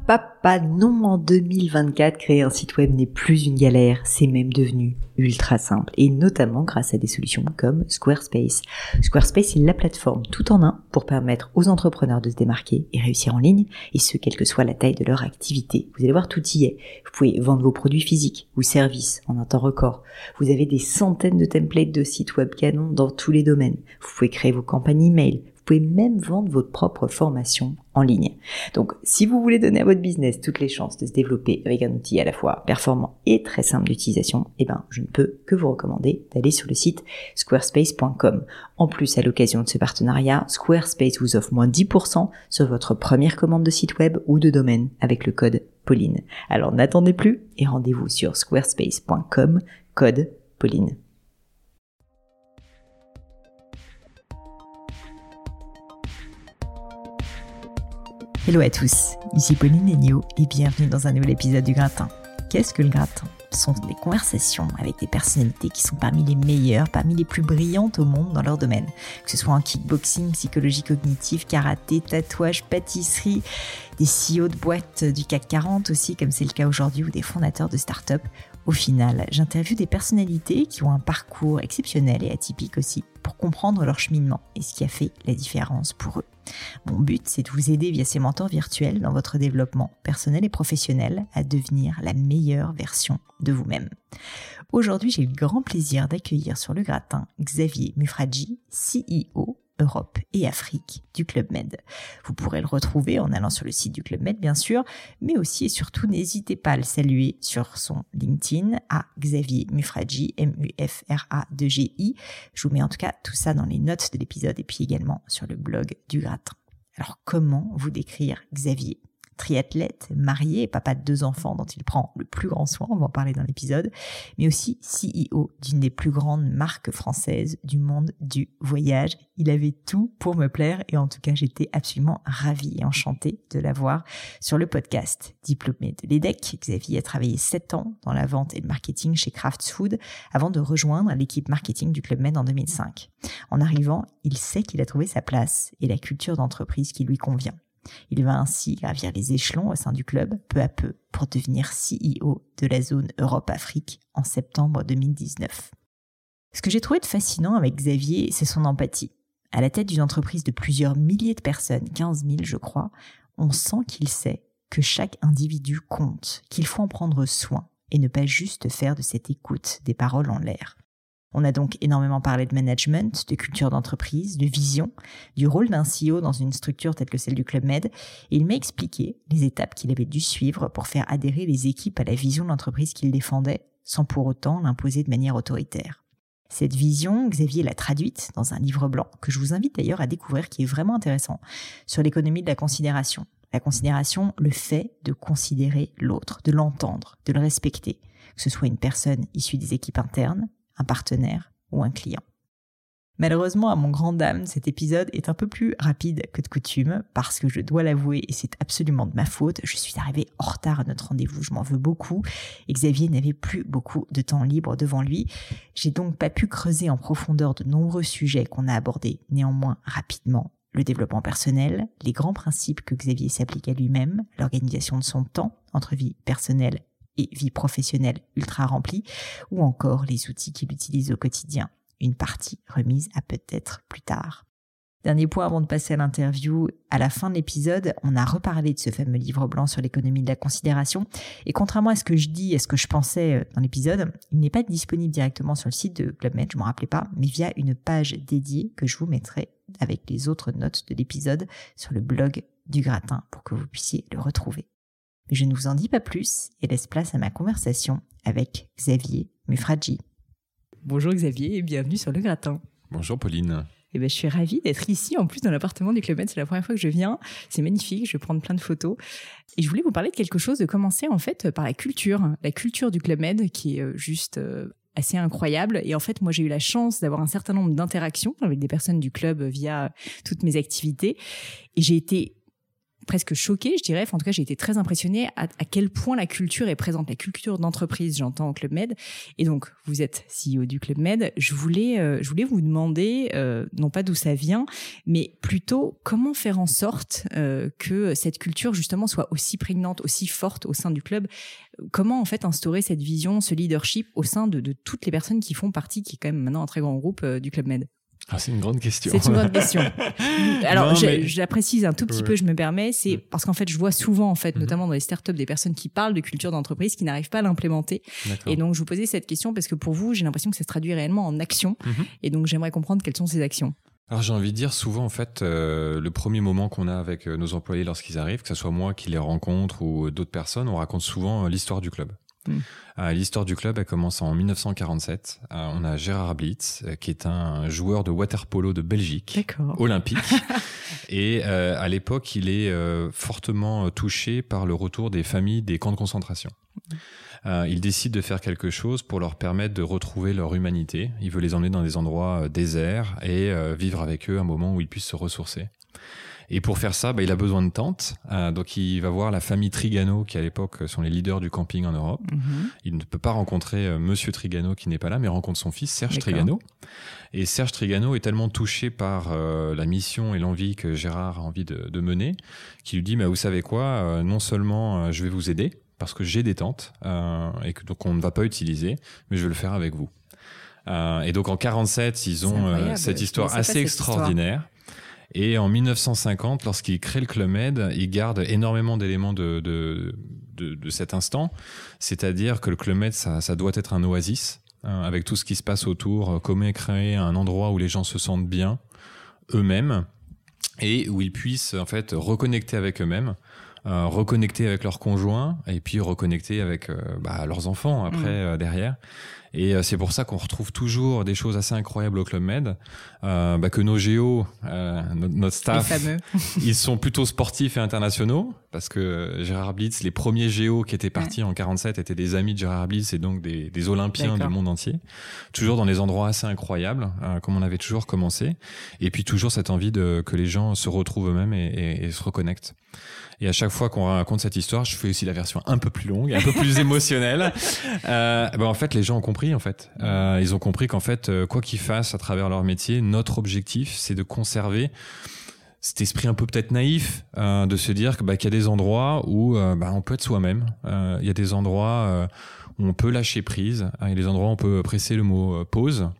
papa, non, en 2024, créer un site web n'est plus une galère, c'est même devenu ultra simple, et notamment grâce à des solutions comme Squarespace. Squarespace est la plateforme tout en un pour permettre aux entrepreneurs de se démarquer et réussir en ligne, et ce, quelle que soit la taille de leur activité. Vous allez voir, tout y est. Vous pouvez vendre vos produits physiques ou services en un temps record. Vous avez des centaines de templates de sites web canons dans tous les domaines. Vous pouvez créer vos campagnes email. Vous pouvez même vendre votre propre formation en ligne. Donc, si vous voulez donner à votre business toutes les chances de se développer avec un outil à la fois performant et très simple d'utilisation, je ne peux que vous recommander d'aller sur le site squarespace.com. En plus, à l'occasion de ce partenariat, Squarespace vous offre moins 10% sur votre première commande de site web ou de domaine avec le code Pauline. Alors, n'attendez plus et rendez-vous sur squarespace.com, code Pauline. Hello à tous, ici Pauline Léniaud et bienvenue dans un nouvel épisode du Gratin. Qu'est-ce que le Gratin ? Ce sont des conversations avec des personnalités qui sont parmi les meilleures, parmi les plus brillantes au monde dans leur domaine. Que ce soit en kickboxing, psychologie cognitive, karaté, tatouage, pâtisserie, des CEO de boîtes du CAC 40 aussi, comme c'est le cas aujourd'hui, ou des fondateurs de start-up. Au final, j'interviewe des personnalités qui ont un parcours exceptionnel et atypique aussi, pour comprendre leur cheminement et ce qui a fait la différence pour eux. Mon but, c'est de vous aider via ces mentors virtuels dans votre développement personnel et professionnel à devenir la meilleure version de vous-même. Aujourd'hui, j'ai le grand plaisir d'accueillir sur le gratin Xavier Mufradji, CEO Europe et Afrique du Club Med. Vous pourrez le retrouver en allant sur le site du Club Med, bien sûr, mais aussi et surtout, n'hésitez pas à le saluer sur son LinkedIn à Xavier Mufradji, M-U-F-R-A-2-G-I. Je vous mets en tout cas tout ça dans les notes de l'épisode et puis également sur le blog du gratin. Alors, comment vous décrire Xavier ? Triathlète, marié et papa de 2 enfants dont il prend le plus grand soin, on va en parler dans l'épisode, mais aussi CEO d'une des plus grandes marques françaises du monde du voyage. Il avait tout pour me plaire et en tout cas, j'étais absolument ravie et enchantée de l'avoir sur le podcast. Diplômé de l'EDEC, Xavier a travaillé 7 ans dans la vente et le marketing chez Kraft Food avant de rejoindre l'équipe marketing du Club Med en 2005. En arrivant, il sait qu'il a trouvé sa place et la culture d'entreprise qui lui convient. Il va ainsi gravir les échelons au sein du club, peu à peu, pour devenir CEO de la zone Europe-Afrique en septembre 2019. Ce que j'ai trouvé de fascinant avec Xavier, c'est son empathie. À la tête d'une entreprise de plusieurs milliers de personnes, 15 000 je crois, on sent qu'il sait que chaque individu compte, qu'il faut en prendre soin et ne pas juste faire de cette écoute des paroles en l'air. On a donc énormément parlé de management, de culture d'entreprise, de vision, du rôle d'un CEO dans une structure telle que celle du Club Med, et il m'a expliqué les étapes qu'il avait dû suivre pour faire adhérer les équipes à la vision de l'entreprise qu'il défendait, sans pour autant l'imposer de manière autoritaire. Cette vision, Xavier l'a traduite dans un livre blanc, que je vous invite d'ailleurs à découvrir, qui est vraiment intéressant, sur l'économie de la considération. La considération, le fait de considérer l'autre, de l'entendre, de le respecter, que ce soit une personne issue des équipes internes, un partenaire ou un client. Malheureusement, à mon grand dam, cet épisode est un peu plus rapide que de coutume parce que je dois l'avouer et c'est absolument de ma faute, je suis arrivée en retard à notre rendez-vous, je m'en veux beaucoup et Xavier n'avait plus beaucoup de temps libre devant lui. J'ai donc pas pu creuser en profondeur de nombreux sujets qu'on a abordés néanmoins rapidement. Le développement personnel, les grands principes que Xavier s'applique à lui-même, l'organisation de son temps entre vie personnelle et vie professionnelle ultra remplie, ou encore les outils qu'il utilise au quotidien. Une partie remise à peut-être plus tard. Dernier point avant de passer à l'interview, à la fin de l'épisode, on a reparlé de ce fameux livre blanc sur l'économie de la considération. Et contrairement à ce que je dis et ce que je pensais dans l'épisode, il n'est pas disponible directement sur le site de Club Med, je ne m'en rappelais pas, mais via une page dédiée que je vous mettrai avec les autres notes de l'épisode sur le blog du gratin pour que vous puissiez le retrouver. Mais je ne vous en dis pas plus et laisse place à ma conversation avec Xavier Mufradji. Bonjour Xavier et bienvenue sur le gratin. Bonjour Pauline. Je suis ravie d'être ici, en plus dans l'appartement du Club Med. C'est la première fois que je viens. C'est magnifique, je vais prendre plein de photos. Et je voulais vous parler de quelque chose, de commencer en fait par la culture du Club Med qui est juste assez incroyable. Et en fait, moi j'ai eu la chance d'avoir un certain nombre d'interactions avec des personnes du club via toutes mes activités. Et j'ai été presque choquée, je dirais. Enfin, en tout cas, j'ai été très impressionnée à quel point la culture est présente, la culture d'entreprise, j'entends, au Club Med. Et donc, vous êtes CEO du Club Med. Je voulais vous demander, non pas d'où ça vient, mais plutôt comment faire en sorte que cette culture, justement, soit aussi prégnante, aussi forte au sein du club. Comment, en fait, instaurer cette vision, ce leadership au sein de toutes les personnes qui font partie, qui est quand même maintenant un très grand groupe du Club Med? Ah, c'est une grande question. C'est une grande question. Alors, je la précise un tout petit peu, je me permets, c'est parce qu'en fait, je vois souvent, en fait, notamment dans les startups, des personnes qui parlent de culture d'entreprise qui n'arrivent pas à l'implémenter. Et donc, je vous posais cette question parce que pour vous, j'ai l'impression que ça se traduit réellement en action. Et donc, j'aimerais comprendre quelles sont ces actions. Alors j'ai envie de dire souvent en fait le premier moment qu'on a avec nos employés lorsqu'ils arrivent, que ce soit moi qui les rencontre ou d'autres personnes, on raconte souvent l'histoire du club. L'histoire du club, elle commence en 1947. On a Gérard Blitz, qui est un joueur de water-polo de Belgique, olympique. Et à l'époque, il est fortement touché par le retour des familles des camps de concentration. Il décide de faire quelque chose pour leur permettre de retrouver leur humanité. Il veut les emmener dans des endroits déserts et vivre avec eux un moment où ils puissent se ressourcer. Et pour faire ça, il a besoin de tentes. Donc, il va voir la famille Trigano, qui à l'époque sont les leaders du camping en Europe. Il ne peut pas rencontrer Monsieur Trigano, qui n'est pas là, mais rencontre son fils, Serge Trigano. Et Serge Trigano est tellement touché par la mission et l'envie que Gérard a envie de mener, qu'il lui dit, vous savez quoi, non seulement je vais vous aider, parce que j'ai des tentes, et que donc on ne va pas utiliser, mais je vais le faire avec vous. Et donc en 47, ils ont cette histoire assez extraordinaire. Et en 1950, lorsqu'il crée le Club Med, il garde énormément d'éléments de cet instant. C'est-à-dire que le Club Med, ça doit être un oasis, avec tout ce qui se passe autour, comment créer un endroit où les gens se sentent bien, eux-mêmes, et où ils puissent en fait reconnecter avec eux-mêmes, reconnecter avec leurs conjoints, et puis reconnecter avec leurs enfants après derrière. Et c'est pour ça qu'on retrouve toujours des choses assez incroyables au Club Med, que nos géos, notre staff, ils sont plutôt sportifs et internationaux, parce que Gérard Blitz, les premiers géos qui étaient partis en 47 étaient des amis de Gérard Blitz et donc des Olympiens du monde entier. Toujours dans des endroits assez incroyables, comme on avait toujours commencé. Et puis toujours cette envie que les gens se retrouvent eux-mêmes et se reconnectent. Et à chaque fois qu'on raconte cette histoire, je fais aussi la version un peu plus longue, un peu plus émotionnelle. En fait, les gens ont compris, en fait. Ils ont compris qu'en fait, quoi qu'ils fassent à travers leur métier, notre objectif, c'est de conserver cet esprit un peu peut-être naïf, de se dire qu'il y a des endroits où on peut être soi-même. Il y a des endroits où on peut lâcher prise. Il y a des endroits où on peut presser le mot pause.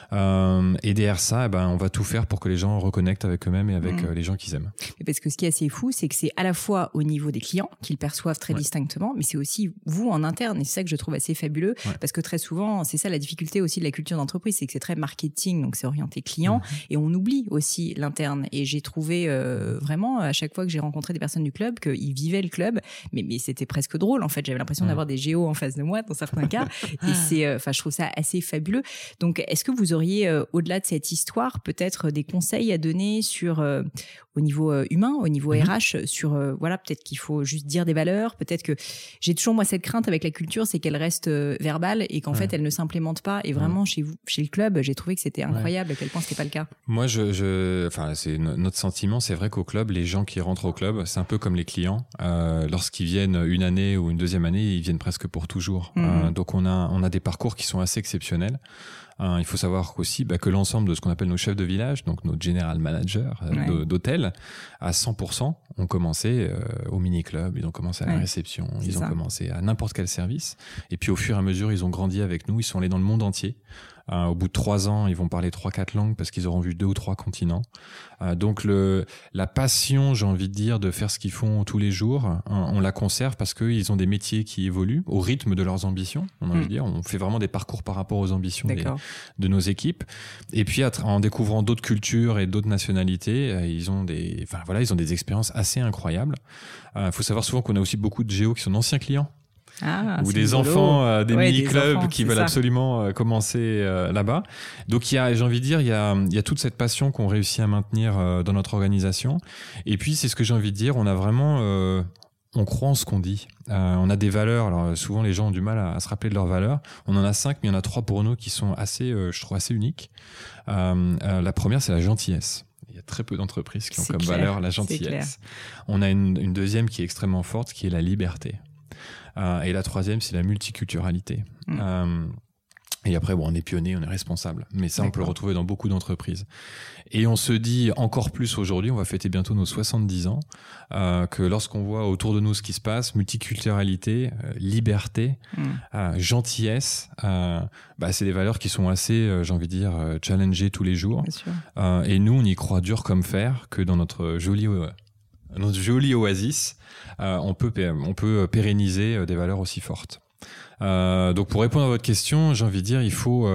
Et derrière ça, on va tout faire pour que les gens reconnectent avec eux-mêmes et avec les gens qu'ils aiment. Parce que ce qui est assez fou, c'est que c'est à la fois au niveau des clients qu'ils perçoivent très distinctement, mais c'est aussi vous en interne, et c'est ça que je trouve assez fabuleux, parce que très souvent, c'est ça la difficulté aussi de la culture d'entreprise, c'est que c'est très marketing, donc c'est orienté client, et on oublie aussi l'interne. Et j'ai trouvé vraiment, à chaque fois que j'ai rencontré des personnes du club, qu'ils vivaient le club, mais c'était presque drôle, en fait. J'avais l'impression d'avoir des géos en face de moi, dans certains cas, et je trouve ça assez fabuleux. Donc, est-ce que vous auriez, au-delà de cette histoire, peut-être des conseils à donner sur, au niveau humain, au niveau RH, sur, peut-être qu'il faut juste dire des valeurs, peut-être que j'ai toujours, moi, cette crainte avec la culture, c'est qu'elle reste verbale et qu'en fait, elle ne s'implémente pas. Et vraiment, chez vous, chez le club, j'ai trouvé que c'était incroyable à quel point c'était pas le cas. Moi, c'est notre sentiment, c'est vrai qu'au club, les gens qui rentrent au club, c'est un peu comme les clients. Lorsqu'ils viennent une année ou une deuxième année, ils viennent presque pour toujours. Donc, on a des parcours qui sont assez exceptionnels. Il faut savoir aussi que l'ensemble de ce qu'on appelle nos chefs de village, donc nos general managers d'hôtel, à 100%, ont commencé au mini-club, ils ont commencé à la réception, ils ont commencé à n'importe quel service. Et puis au fur et à mesure, ils ont grandi avec nous, ils sont allés dans le monde entier. Au bout de 3 ans, ils vont parler 3-4 langues parce qu'ils auront vu 2 ou 3 continents. Donc la passion, j'ai envie de dire, de faire ce qu'ils font tous les jours, on la conserve parce qu'ils ont des métiers qui évoluent au rythme de leurs ambitions. On a envie de dire, on fait vraiment des parcours par rapport aux ambitions de nos équipes. Et puis en découvrant d'autres cultures et d'autres nationalités, ils ont des expériences assez incroyables. Faut savoir souvent qu'on a aussi beaucoup de géos qui sont d'anciens clients. Ou des enfants des mini-clubs qui veulent absolument commencer là-bas. Donc j'ai envie de dire, il y a toute cette passion qu'on réussit à maintenir dans notre organisation. Et puis c'est ce que j'ai envie de dire, on a vraiment on croit en ce qu'on dit. On a des valeurs. Alors souvent les gens ont du mal à se rappeler de leurs valeurs. On en a 5, mais il y en a 3 pour nous qui sont assez, je trouve assez uniques. La première, c'est la gentillesse. Il y a très peu d'entreprises qui ont C'est comme clair, valeur la c'est clair. gentillesse. On a une deuxième qui est extrêmement forte, qui est la liberté. Et la troisième, c'est la multiculturalité. Et après, bon, on est pionnier, on est responsable. Mais ça, on peut le retrouver dans beaucoup d'entreprises. Et on se dit encore plus aujourd'hui, on va fêter bientôt nos 70 ans, que lorsqu'on voit autour de nous ce qui se passe, multiculturalité, liberté, gentillesse, c'est des valeurs qui sont assez, j'ai envie de dire, challengées tous les jours. Bien sûr. Et nous, on y croit dur comme fer que dans notre joli oasis, on peut pérenniser des valeurs aussi fortes. Donc pour répondre à votre question, j'ai envie de dire, il faut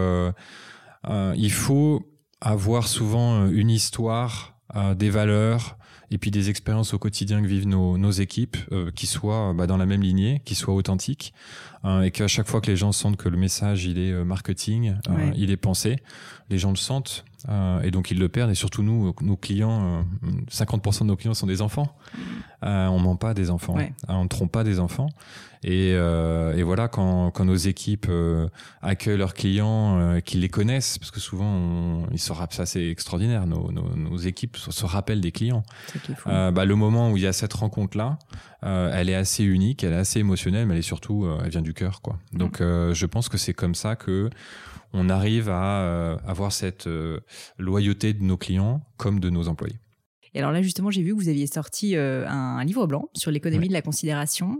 avoir souvent une histoire, des valeurs et puis des expériences au quotidien que vivent nos équipes qui soient dans la même lignée, qui soient authentiques, et qu'à chaque fois que les gens sentent que le message il est marketing, il est pensé, les gens le sentent et donc ils le perdent. Et surtout nous, nos clients, 50% de nos clients sont des enfants. On ment pas des enfants, on ne trompe pas des enfants. Et voilà, quand nos équipes accueillent leurs clients, qu'ils les connaissent, parce que souvent ça c'est extraordinaire, nos équipes se rappellent des clients. Le moment où il y a cette rencontre là, elle est assez unique, elle est assez émotionnelle, mais elle est surtout, elle vient du cœur, quoi. Donc je pense que c'est comme ça que on arrive à avoir cette loyauté de nos clients comme de nos employés. Et alors là, justement, j'ai vu que vous aviez sorti un livre blanc sur l'économie de la considération.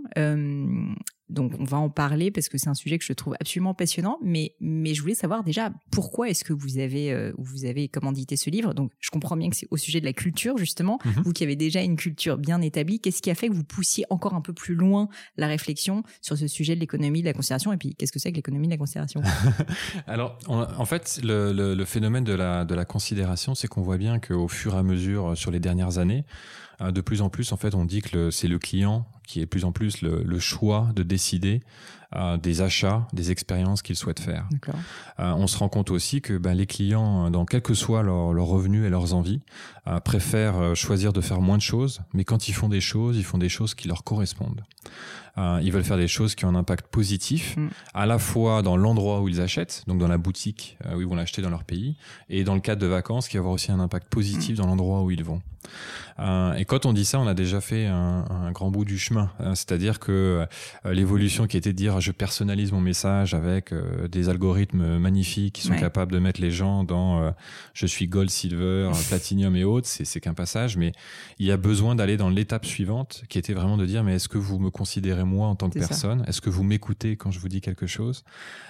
Donc, on va en parler parce que c'est un sujet que je trouve absolument passionnant. Mais je voulais savoir déjà pourquoi est-ce que vous avez commandité ce livre. Donc, je comprends bien que c'est au sujet de la culture, justement. Vous qui avez déjà une culture bien établie, qu'est-ce qui a fait que vous poussiez encore un peu plus loin la réflexion sur ce sujet de l'économie de la considération? Et puis, qu'est-ce que c'est que l'économie de la considération? Alors, en fait, le phénomène de la considération, c'est qu'on voit bien qu'au fur et à mesure, sur les dernières années, de plus en plus, en fait, on dit que c'est le client qui est de plus en plus le choix de décider des achats, des expériences qu'ils souhaitent faire. On se rend compte aussi que les clients, dans quel que soit leurs revenus et leurs envies, préfèrent choisir de faire moins de choses, mais quand ils font des choses qui leur correspondent. Ils veulent faire des choses qui ont un impact positif, à la fois dans l'endroit où ils achètent, donc dans la boutique où ils vont l'acheter dans leur pays, et dans le cadre de vacances, qui va avoir aussi un impact positif dans l'endroit où ils vont. Et quand on dit ça, on a déjà fait un grand bout du chemin. C'est-à-dire que l'évolution qui était de dire je personnalise mon message avec des algorithmes magnifiques qui sont capables de mettre les gens dans je suis gold, silver, platinum et autres, c'est qu'un passage, mais il y a besoin d'aller dans l'étape suivante qui était vraiment de dire mais est-ce que vous me considérez moi en tant que personne? Est-ce que vous m'écoutez quand je vous dis quelque chose?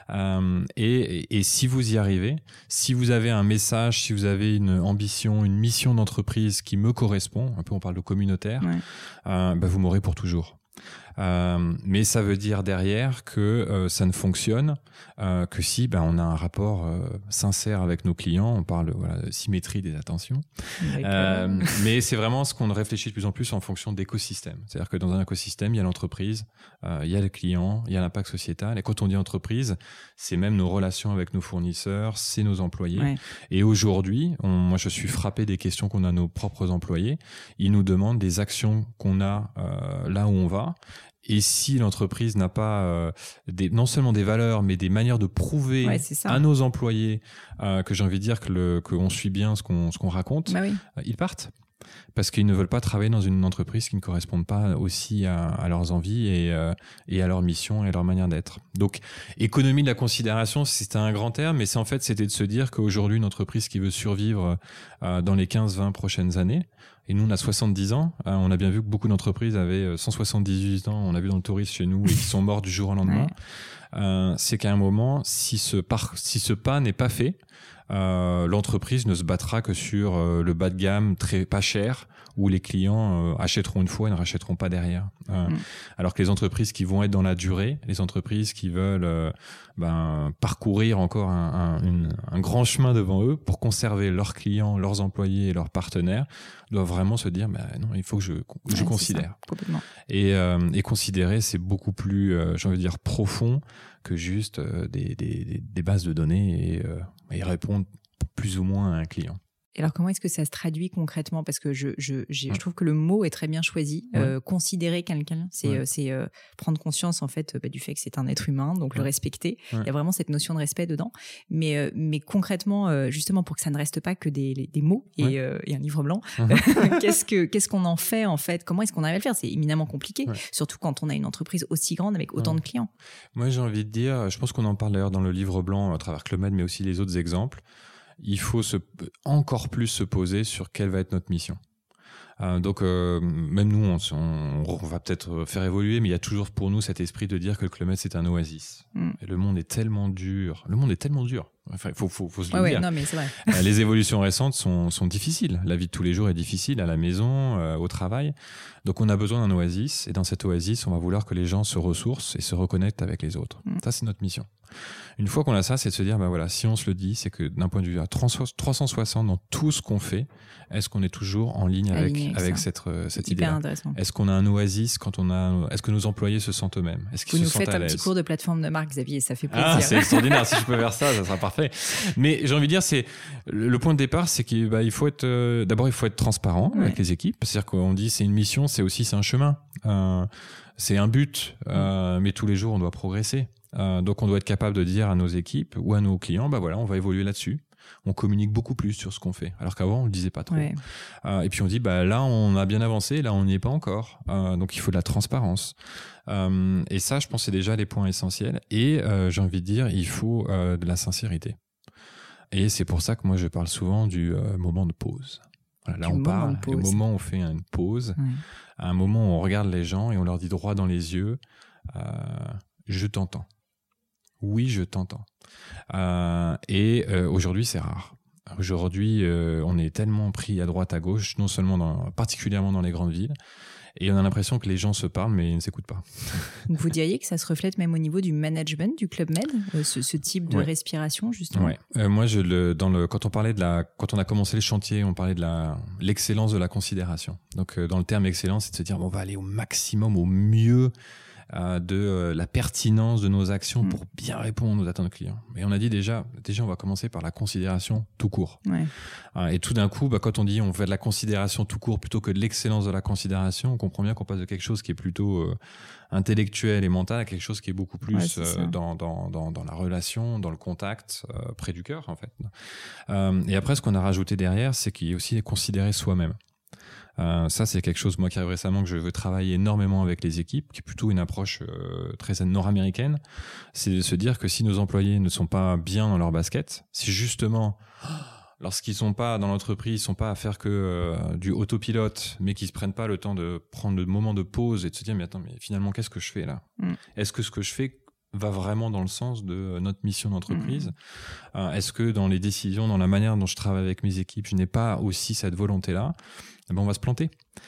Et si vous y arrivez, si vous avez un message, si vous avez une ambition, une mission d'entreprise qui me correspond, un peu on parle de communautaire, vous m'aurez pour toujours. Mais ça veut dire derrière que ça ne fonctionne que si on a un rapport sincère avec nos clients. On parle de symétrie des attentions. Mais c'est vraiment ce qu'on réfléchit de plus en plus en fonction d'écosystème. C'est-à-dire que dans un écosystème, il y a l'entreprise, il y a le client, il y a l'impact sociétal. Et quand on dit entreprise, c'est même nos relations avec nos fournisseurs, c'est nos employés. Et aujourd'hui, moi je suis frappé des questions qu'on a nos propres employés. Ils nous demandent des actions qu'on a là où on va. Et si l'entreprise n'a pas non seulement des valeurs, mais des manières de prouver à nos employés que j'ai envie de dire qu'on suit bien ce qu'on raconte, ils partent. Parce qu'ils ne veulent pas travailler dans une entreprise qui ne corresponde pas aussi à leurs envies et à leur mission et à leur manière d'être. Donc, économie de la considération, c'est un grand terme, mais c'était de se dire qu'aujourd'hui, une entreprise qui veut survivre dans les 15-20 prochaines années, et nous, on a 70 ans, on a bien vu que beaucoup d'entreprises avaient 178 ans, on a vu dans le tourisme chez nous, et qui sont morts du jour au lendemain. C'est qu'à un moment, si ce pas n'est pas fait, l'entreprise ne se battra que sur le bas de gamme très pas cher où les clients achèteront une fois et ne rachèteront pas derrière. Alors que les entreprises qui vont être dans la durée, les entreprises qui veulent parcourir encore un grand chemin devant eux pour conserver leurs clients, leurs employés et leurs partenaires, doivent vraiment se dire non, il faut que je considère. Et considérer, c'est beaucoup plus, j'ai envie de dire, profond que juste des bases de données et répondre plus ou moins à un client. Et alors, comment est-ce que ça se traduit concrètement? Parce que je trouve que le mot est très bien choisi. Considérer quelqu'un, c'est prendre conscience en fait du fait que c'est un être humain, donc le respecter. Il y a vraiment cette notion de respect dedans. Mais concrètement, justement, pour que ça ne reste pas que des mots et un livre blanc, qu'est-ce qu'on en fait en fait? Comment est-ce qu'on arrive à le faire? C'est éminemment compliqué, surtout quand on a une entreprise aussi grande avec autant de clients. Moi, j'ai envie de dire, je pense qu'on en parle d'ailleurs dans le livre blanc à travers Club Med, mais aussi les autres exemples. Il faut encore plus se poser sur quelle va être notre mission. Donc, même nous, on va peut-être faire évoluer, mais il y a toujours pour nous cet esprit de dire que le Club Med, c'est un oasis. Et le monde est tellement dur. Enfin, il faut se le dire. Non, mais c'est vrai. Les évolutions récentes sont difficiles. La vie de tous les jours est difficile, à la maison, au travail. Donc, on a besoin d'un oasis. Et dans cet oasis, on va vouloir que les gens se ressourcent et se reconnectent avec les autres. Ça, c'est notre mission. Une fois qu'on a ça, c'est de se dire, si on se le dit, c'est que d'un point de vue à 360 dans tout ce qu'on fait, est-ce qu'on est toujours en ligne avec cette idée-là? Est-ce qu'on a un oasis est-ce que nos employés se sentent eux-mêmes? Est-ce qu'ils se sentent à l'aise? Vous nous faites un petit cours de plateforme de marque, Xavier, ça fait plaisir. C'est extraordinaire. Si je peux faire ça sera parfait. Mais j'ai envie de dire, c'est le point de départ, c'est qu'il faut être d'abord il faut être transparent avec les équipes. C'est-à-dire qu'on dit c'est une mission, c'est un chemin, c'est un but, mais tous les jours on doit progresser. Donc on doit être capable de dire à nos équipes ou à nos clients, on va évoluer là-dessus. On communique beaucoup plus sur ce qu'on fait, alors qu'avant on le disait pas trop. Et puis on dit là on a bien avancé, là on n'y est pas encore. Donc il faut de la transparence. Et ça, je pense, c'est déjà les points essentiels. Et j'ai envie de dire, il faut de la sincérité. Et c'est pour ça que moi je parle souvent du moment de pause. Voilà, là on parle du moment où on fait une pause, à un moment où on regarde les gens et on leur dit droit dans les yeux, je t'entends. Oui, je t'entends. Et aujourd'hui, c'est rare. Aujourd'hui, on est tellement pris à droite, à gauche, non seulement particulièrement dans les grandes villes, et on a l'impression que les gens se parlent, mais ils ne s'écoutent pas. Vous diriez que ça se reflète même au niveau du management du Club Med, ce type de respiration, justement? Moi, quand on a commencé le chantier, on parlait de l'excellence de la considération. Donc, dans le terme excellence, c'est de se dire, on va aller au maximum, au mieux, de la pertinence de nos actions pour bien répondre aux attentes clients. Et on a dit déjà on va commencer par la considération tout court. Et tout d'un coup, quand on dit on fait de la considération tout court plutôt que de l'excellence de la considération, on comprend bien qu'on passe de quelque chose qui est plutôt intellectuel et mental à quelque chose qui est beaucoup plus dans la relation, dans le contact, près du cœur en fait. Et après, ce qu'on a rajouté derrière, c'est qu'il y a aussi considérer soi-même. Ça, c'est quelque chose, moi, qui arrive récemment, que je veux travailler énormément avec les équipes, qui est plutôt une approche très nord-américaine. C'est de se dire que si nos employés ne sont pas bien dans leur basket, si justement, lorsqu'ils sont pas dans l'entreprise, ils sont pas à faire que du autopilote, mais qu'ils se prennent pas le temps de prendre le moment de pause et de se dire, mais finalement, qu'est-ce que je fais là? Est-ce que ce que je fais va vraiment dans le sens de notre mission d'entreprise? Est-ce que dans les décisions, dans la manière dont je travaille avec mes équipes, je n'ai pas aussi cette volonté-là? On va se planter.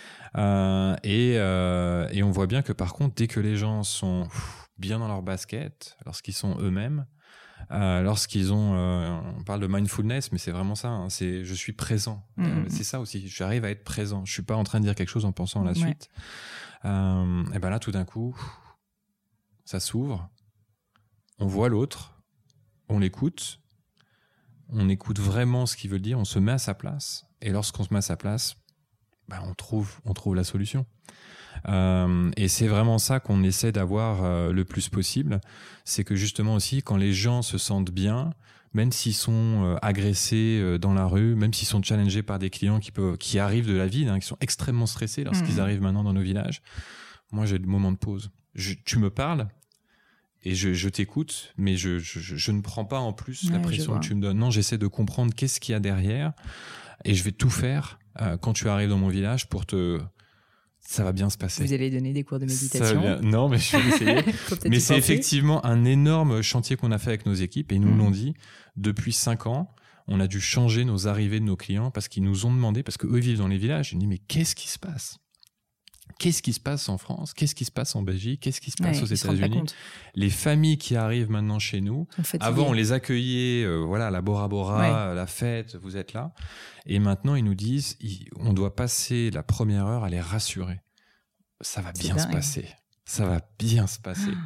Et on voit bien que par contre, dès que les gens sont bien dans leur basket, lorsqu'ils sont eux-mêmes, lorsqu'ils ont... on parle de mindfulness, mais c'est vraiment ça. C'est je suis présent. C'est ça aussi. J'arrive à être présent. Je suis pas en train de dire quelque chose en pensant à la suite. Et là, tout d'un coup, ça s'ouvre. On voit l'autre. On l'écoute. On écoute vraiment ce qu'il veut dire. On se met à sa place. Et lorsqu'on se met à sa place, on trouve la solution. Et c'est vraiment ça qu'on essaie d'avoir le plus possible. C'est que justement aussi, quand les gens se sentent bien, même s'ils sont agressés dans la rue, même s'ils sont challengés par des clients qui arrivent de la ville, qui sont extrêmement stressés lorsqu'ils arrivent maintenant dans nos villages, moi j'ai le moment de pause. Tu me parles et je t'écoute, mais je ne prends pas en plus la pression que tu me donnes. Non, j'essaie de comprendre qu'est-ce qu'il y a derrière et je vais tout faire quand tu arrives dans mon village ça va bien se passer. Vous allez donner des cours de méditation? Non, mais je vais essayer. Mais c'est effectivement un énorme chantier qu'on a fait avec nos équipes et ils nous l'ont dit. Depuis 5 ans, on a dû changer nos arrivées de nos clients parce qu'ils nous ont demandé, parce qu'eux vivent dans les villages, ils nous disent mais qu'est-ce qui se passe? Qu'est-ce qui se passe en France? Qu'est-ce qui se passe en Belgique? Qu'est-ce qui se passe aux États-Unis? Les familles qui arrivent maintenant chez nous, avant on les accueillait, la Bora Bora, la fête, vous êtes là. Et maintenant ils nous disent, on doit passer la première heure à les rassurer. Ça va bien se passer. Ça va bien se passer.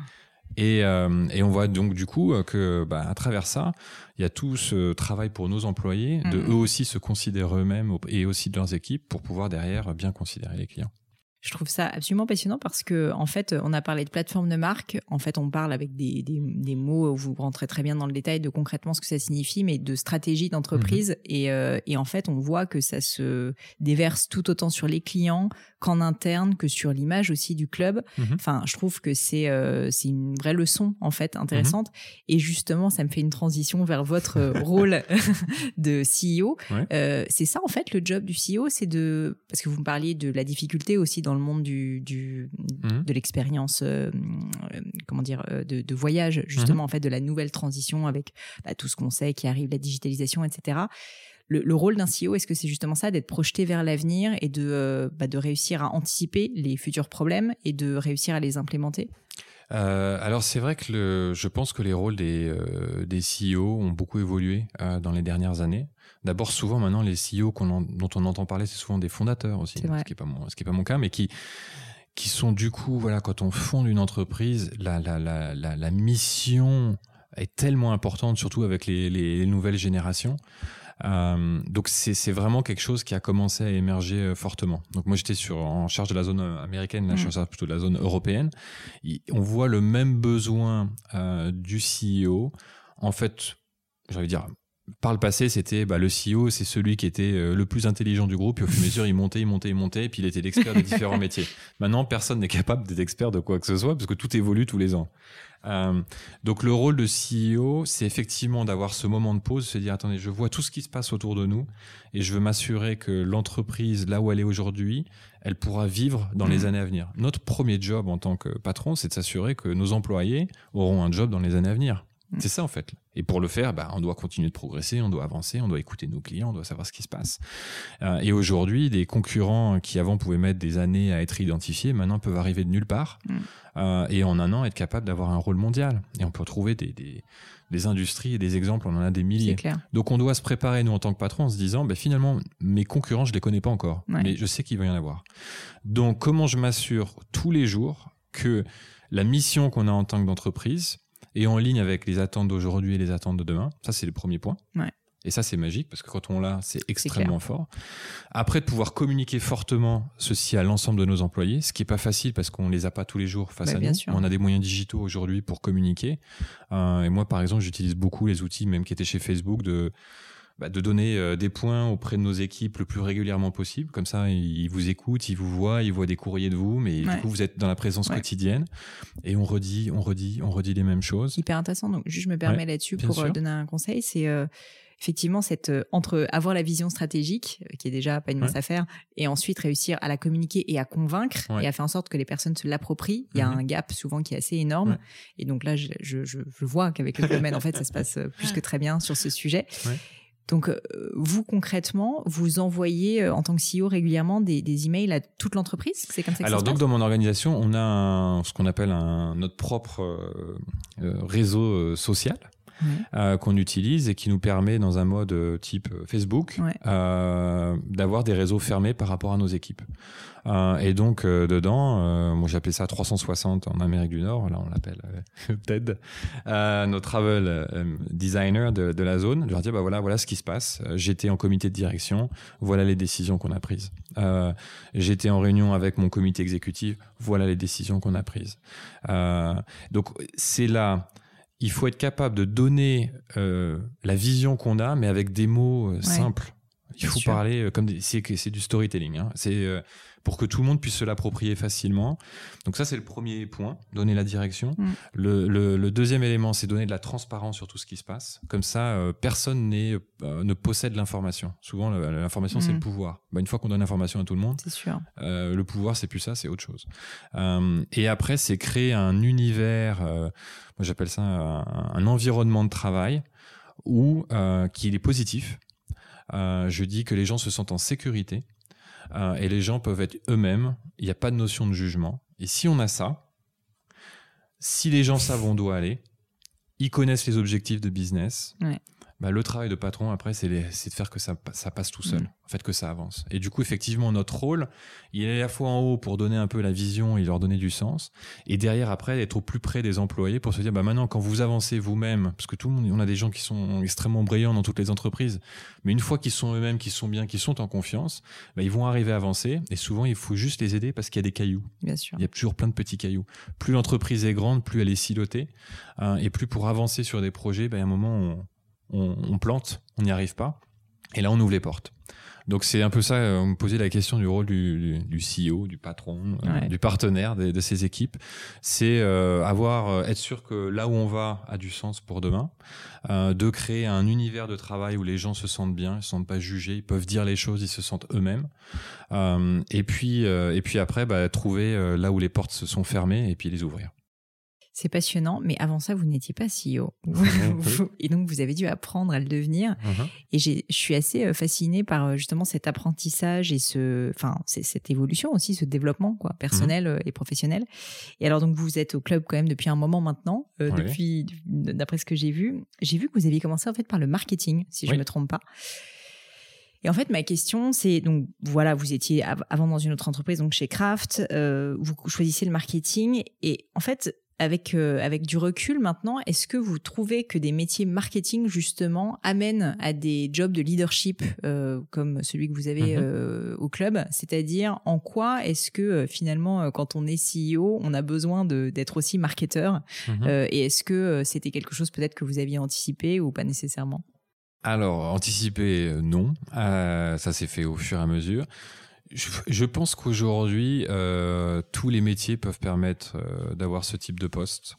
Et on voit donc du coup que à travers ça, il y a tout ce travail pour nos employés de eux aussi se considérer eux-mêmes et aussi de leurs équipes pour pouvoir derrière bien considérer les clients. Je trouve ça absolument passionnant parce que, en fait, on a parlé de plateforme de marque. En fait, on parle avec des mots où vous rentrez très bien dans le détail de concrètement ce que ça signifie, mais de stratégie d'entreprise. Et en fait, on voit que ça se déverse tout autant sur les clients qu'en interne, que sur l'image aussi du club. Enfin, je trouve que c'est une vraie leçon, en fait, intéressante. Et justement, ça me fait une transition vers votre rôle de CEO. Ouais. C'est ça, en fait, le job du CEO, parce que vous me parliez de la difficulté aussi dans le monde de l'expérience, de voyage, justement, en fait, de la nouvelle transition avec tout ce qu'on sait qui arrive, la digitalisation, etc. Le rôle d'un CEO, est-ce que c'est justement ça, d'être projeté vers l'avenir et de réussir à anticiper les futurs problèmes et de réussir à les implémenter? Alors c'est vrai que je pense que les rôles des CEO ont beaucoup évolué dans les dernières années. D'abord, souvent maintenant les CEO dont on entend parler, c'est souvent des fondateurs aussi, ce qui est pas mon cas, mais qui sont du coup, voilà, quand on fonde une entreprise, la mission est tellement importante, surtout avec les nouvelles générations. Donc c'est vraiment quelque chose qui a commencé à émerger fortement. Donc moi j'étais en charge de la zone américaine, là je suis en charge plutôt de la zone européenne. On voit le même besoin du CEO. En fait, j'allais dire, par le passé, c'était le CEO, c'est celui qui était le plus intelligent du groupe, et au fur et à mesure, il montait, et puis il était l'expert des différents métiers. Maintenant, personne n'est capable d'être expert de quoi que ce soit, parce que tout évolue tous les ans. Donc le rôle de CEO, c'est effectivement d'avoir ce moment de pause, se dire attendez, je vois tout ce qui se passe autour de nous, et je veux m'assurer que l'entreprise, là où elle est aujourd'hui, elle pourra vivre dans les années à venir. Notre premier job en tant que patron, c'est de s'assurer que nos employés auront un job dans les années à venir. C'est ça en fait. Et pour le faire, on doit continuer de progresser, on doit avancer, on doit écouter nos clients, on doit savoir ce qui se passe. Et aujourd'hui, des concurrents qui avant pouvaient mettre des années à être identifiés, maintenant peuvent arriver de nulle part et en un an être capables d'avoir un rôle mondial. Et on peut trouver des industries et des exemples, on en a des milliers. C'est clair. Donc on doit se préparer, nous en tant que patron, en se disant finalement, mes concurrents, je les connais pas encore, mais je sais qu'il va y en avoir. Donc comment je m'assure tous les jours que la mission qu'on a en tant qu'entreprise et en ligne avec les attentes d'aujourd'hui et les attentes de demain. Ça, c'est le premier point. Ouais. Et ça, c'est magique parce que quand on l'a, c'est extrêmement fort. Après, de pouvoir communiquer fortement ceci à l'ensemble de nos employés, ce qui est pas facile parce qu'on les a pas tous les jours face à nous. Sûr. On a des moyens digitaux aujourd'hui pour communiquer. Et moi, par exemple, j'utilise beaucoup les outils, même qui étaient chez Facebook, de donner des points auprès de nos équipes le plus régulièrement possible. Comme ça, ils vous écoutent, ils vous voient, ils voient des courriers de vous, mais du coup, vous êtes dans la présence quotidienne. Et on redit les mêmes choses. Hyper intéressant. Donc, juste, je me permets là-dessus pour donner un conseil. C'est effectivement entre avoir la vision stratégique, qui est déjà pas une mince affaire, et ensuite réussir à la communiquer et à convaincre et à faire en sorte que les personnes se l'approprient. Il y a un gap souvent qui est assez énorme. Et donc là, je vois qu'avec le domaine, en fait, ça se passe plus que très bien sur ce sujet. Donc, vous, concrètement, vous envoyez en tant que CEO régulièrement des emails à toute l'entreprise? C'est comme ça que ça se passe? Alors, dans mon organisation, on a ce qu'on appelle notre propre réseau social qu'on utilise et qui nous permet, dans un mode type Facebook, d'avoir des réseaux fermés par rapport à nos équipes. Et donc, dedans, moi j'appelais ça 360 en Amérique du Nord, là on l'appelle TED, nos travel designers de la zone. Je leur dis, voilà ce qui se passe. J'étais en comité de direction, voilà les décisions qu'on a prises. J'étais en réunion avec mon comité exécutif, voilà les décisions qu'on a prises. Donc, c'est là... Il faut être capable de donner la vision qu'on a, mais avec des mots simples. Il faut parler comme c'est du storytelling. Hein. C'est pour que tout le monde puisse se l'approprier facilement. Donc ça, c'est le premier point, donner la direction. Le deuxième élément, c'est donner de la transparence sur tout ce qui se passe. Comme ça, personne ne possède l'information. Souvent, l'information, c'est le pouvoir. Une fois qu'on donne l'information à tout le monde, c'est sûr. Le pouvoir, c'est plus ça, c'est autre chose. Et après, c'est créer un univers, moi j'appelle ça un environnement de travail qui est positif. Je dis que les gens se sentent en sécurité et les gens peuvent être eux-mêmes. Il n'y a pas de notion de jugement. Et si on a ça, si les gens savent où on doit aller, ils connaissent les objectifs de business, le travail de patron, après, c'est de faire que ça passe tout seul, en fait, que ça avance. Et du coup, effectivement, notre rôle, il est à la fois en haut pour donner un peu la vision et leur donner du sens, et derrière, après, d'être au plus près des employés pour se dire, maintenant, quand vous avancez vous-même, parce que tout le monde, on a des gens qui sont extrêmement brillants dans toutes les entreprises, mais une fois qu'ils sont eux-mêmes, qu'ils sont bien, qu'ils sont en confiance, ils vont arriver à avancer, et souvent, il faut juste les aider parce qu'il y a des cailloux. Bien sûr. Il y a toujours plein de petits cailloux. Plus l'entreprise est grande, plus elle est silotée, et plus pour avancer sur des projets, à un moment, on plante, on n'y arrive pas, et là on ouvre les portes. Donc c'est un peu ça, on me posait la question du rôle du CEO, du patron, du partenaire de ces équipes. C'est être sûr que là où on va a du sens pour demain, de créer un univers de travail où les gens se sentent bien, ils se sentent pas jugés, ils peuvent dire les choses, ils se sentent eux-mêmes. Et puis après, trouver là où les portes se sont fermées et puis les ouvrir. C'est passionnant, mais avant ça, vous n'étiez pas CEO. Et donc, vous avez dû apprendre à le devenir. Et je suis assez fascinée par justement cet apprentissage et cette évolution aussi, ce développement personnel et professionnel. Et alors, donc, vous êtes au club quand même depuis un moment maintenant, d'après ce que j'ai vu. J'ai vu que vous aviez commencé en fait par le marketing, si je ne me trompe pas. Et en fait, ma question, c'est donc voilà, vous étiez avant dans une autre entreprise, donc chez Kraft, vous choisissez le marketing et en fait, avec du recul maintenant, est-ce que vous trouvez que des métiers marketing justement amènent à des jobs de leadership comme celui que vous avez au club? C'est-à-dire en quoi est-ce que finalement quand on est CEO, on a besoin d'être aussi marketeur et est-ce que c'était quelque chose peut-être que vous aviez anticipé ou pas nécessairement? Alors, anticiper, non. Ça s'est fait au fur et à mesure. Je pense qu'aujourd'hui, tous les métiers peuvent permettre d'avoir ce type de poste.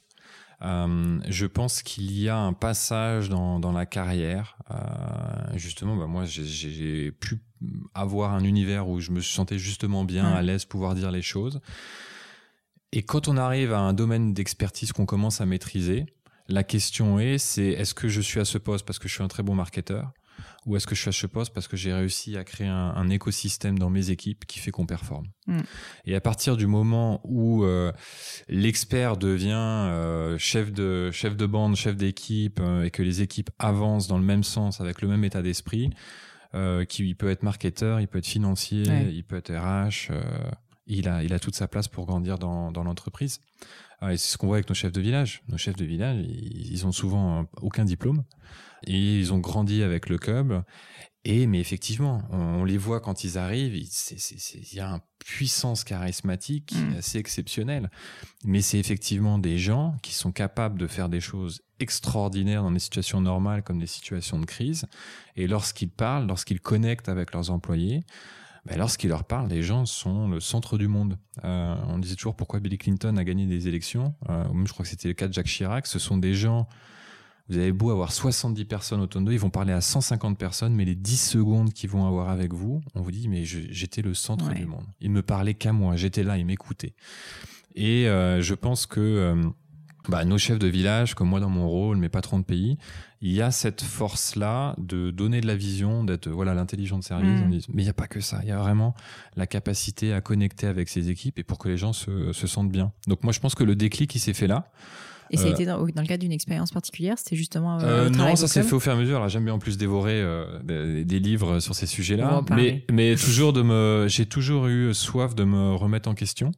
Je pense qu'il y a un passage dans la carrière. Justement, moi, j'ai pu avoir un univers où je me sentais justement bien, à l'aise, pouvoir dire les choses. Et quand on arrive à un domaine d'expertise qu'on commence à maîtriser, la question est-ce que je suis à ce poste parce que je suis un très bon marketeur ou est-ce que je suis à ce poste parce que j'ai réussi à créer un écosystème dans mes équipes qui fait qu'on performe. Et à partir du moment où l'expert devient chef de bande, chef d'équipe et que les équipes avancent dans le même sens avec le même état d'esprit, il peut être marketeur, il peut être financier, il peut être RH, il a toute sa place pour grandir dans l'entreprise. Et c'est ce qu'on voit avec nos chefs de village. Nos chefs de village, ils ont souvent aucun diplôme et ils ont grandi avec le club. Mais effectivement, on les voit quand ils arrivent, il y a une puissance charismatique assez exceptionnelle. Mais c'est effectivement des gens qui sont capables de faire des choses extraordinaires dans des situations normales comme des situations de crise. Et lorsqu'ils parlent, lorsqu'ils connectent avec leurs employés, lorsqu'il leur parle, les gens sont le centre du monde. On disait toujours pourquoi Bill Clinton a gagné des élections. Je crois que c'était le cas de Jacques Chirac. Ce sont des gens, vous avez beau avoir 70 personnes autour d'eux, ils vont parler à 150 personnes, mais les 10 secondes qu'ils vont avoir avec vous, on vous dit, mais j'étais le centre du monde. Ils me parlaient qu'à moi, j'étais là, ils m'écoutaient. Et je pense que nos chefs de village, comme moi dans mon rôle, mes patrons de pays, il y a cette force-là de donner de la vision, d'être l'intelligent de service. Mais il n'y a pas que ça. Il y a vraiment la capacité à connecter avec ses équipes et pour que les gens se sentent bien. Donc moi, je pense que le déclic, il s'est fait là. Et ça a été dans le cadre d'une expérience particulière? C'était justement non, ça s'est fait au fur et à mesure. Alors j'aime bien en plus dévorer des livres sur ces sujets-là. Mais j'ai toujours eu soif de me remettre en question.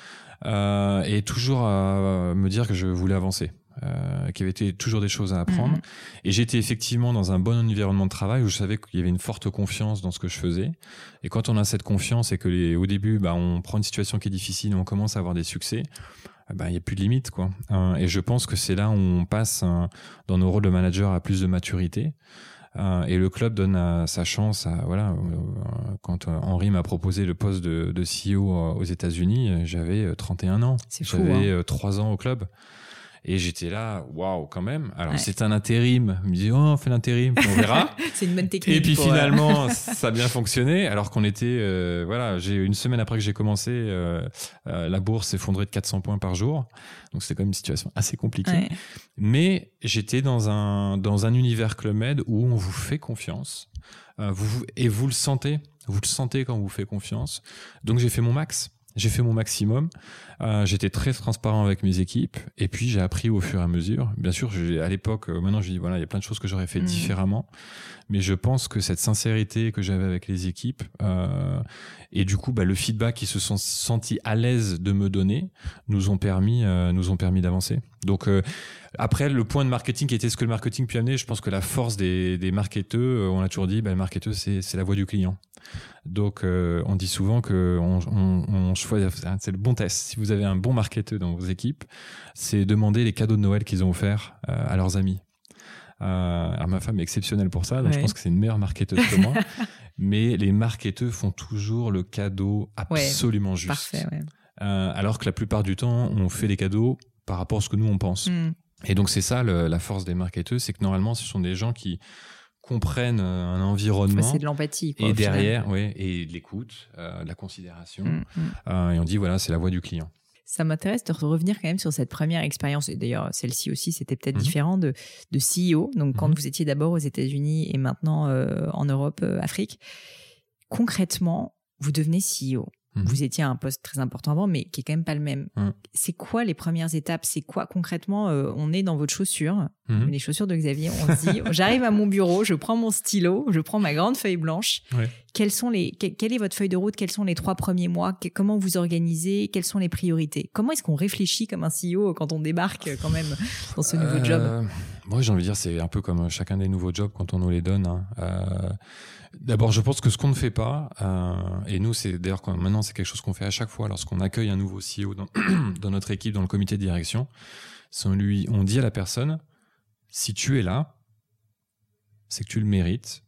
Et toujours à me dire que je voulais avancer, qu'il y avait toujours des choses à apprendre. Et j'étais effectivement dans un bon environnement de travail où je savais qu'il y avait une forte confiance dans ce que je faisais. Et quand on a cette confiance et que au début, on prend une situation qui est difficile et on commence à avoir des succès, il n'y a plus de limite, quoi. Et je pense que c'est là où on passe dans nos rôles de manager à plus de maturité. Et le club donne sa chance quand Henri m'a proposé le poste de CEO aux États-Unis, j'avais 31 ans. C'est fou, j'avais 3 ans au club. Et j'étais là, waouh, quand même. Alors, c'est un intérim. Je me dis, on fait l'intérim, on verra. C'est une bonne technique. Et puis finalement, ça a bien fonctionné. Alors qu'on était, j'ai une semaine après que j'ai commencé, la bourse s'effondrait de 400 points par jour. Donc, c'était quand même une situation assez compliquée. Mais j'étais dans un univers Club Med où on vous fait confiance. Et vous le sentez. Vous le sentez quand on vous fait confiance. Donc, j'ai fait mon max. J'ai fait mon maximum. J'étais très transparent avec mes équipes. Et puis, j'ai appris au fur et à mesure. Bien sûr, à l'époque, maintenant, je dis, voilà, il y a plein de choses que j'aurais fait différemment. Mais je pense que cette sincérité que j'avais avec les équipes, et du coup, le feedback qu'ils se sont sentis à l'aise de me donner, nous ont permis d'avancer. Donc, après, le point de marketing qui était ce que le marketing peut amener, je pense que la force des marketeurs, on a toujours dit, le marketeur, c'est la voix du client. Donc, on dit souvent que on choisit, c'est le bon test. Si vous avez un bon marketeur dans vos équipes, c'est demander les cadeaux de Noël qu'ils ont offerts à leurs amis. Alors ma femme est exceptionnelle pour ça, donc je pense que c'est une meilleure marketeuse que moi. Mais les marketeurs font toujours le cadeau absolument juste. Parfait, ouais. Alors que la plupart du temps, on fait les cadeaux par rapport à ce que nous on pense. Et donc c'est ça la force des marketeurs, c'est que normalement ce sont des gens qui comprennent un environnement. C'est de l'empathie. Et derrière, et de l'écoute, de la considération. Et on dit voilà, c'est la voix du client. Ça m'intéresse de revenir quand même sur cette première expérience. Et d'ailleurs, celle-ci aussi, c'était peut-être différent de CEO. Donc, quand vous étiez d'abord aux États-Unis et maintenant en Europe, Afrique, concrètement, vous devenez CEO. Vous étiez à un poste très important avant, mais qui est quand même pas le même. C'est quoi les premières étapes? C'est quoi concrètement? On est dans votre chaussure, les chaussures de Xavier. On se dit, j'arrive à mon bureau, je prends mon stylo, je prends ma grande feuille blanche. Quelle est votre feuille de route? Quels sont les 3 premiers mois? Comment vous organisez? Quelles sont les priorités? Comment est-ce qu'on réfléchit comme un CEO quand on débarque quand même dans ce nouveau job? Moi, j'ai envie de dire, c'est un peu comme chacun des nouveaux jobs quand on nous les donne. D'abord, je pense que ce qu'on ne fait pas, et nous, c'est d'ailleurs maintenant, c'est quelque chose qu'on fait à chaque fois lorsqu'on accueille un nouveau CEO dans notre équipe, dans le comité de direction, on dit à la personne, si tu es là, c'est que tu le mérites,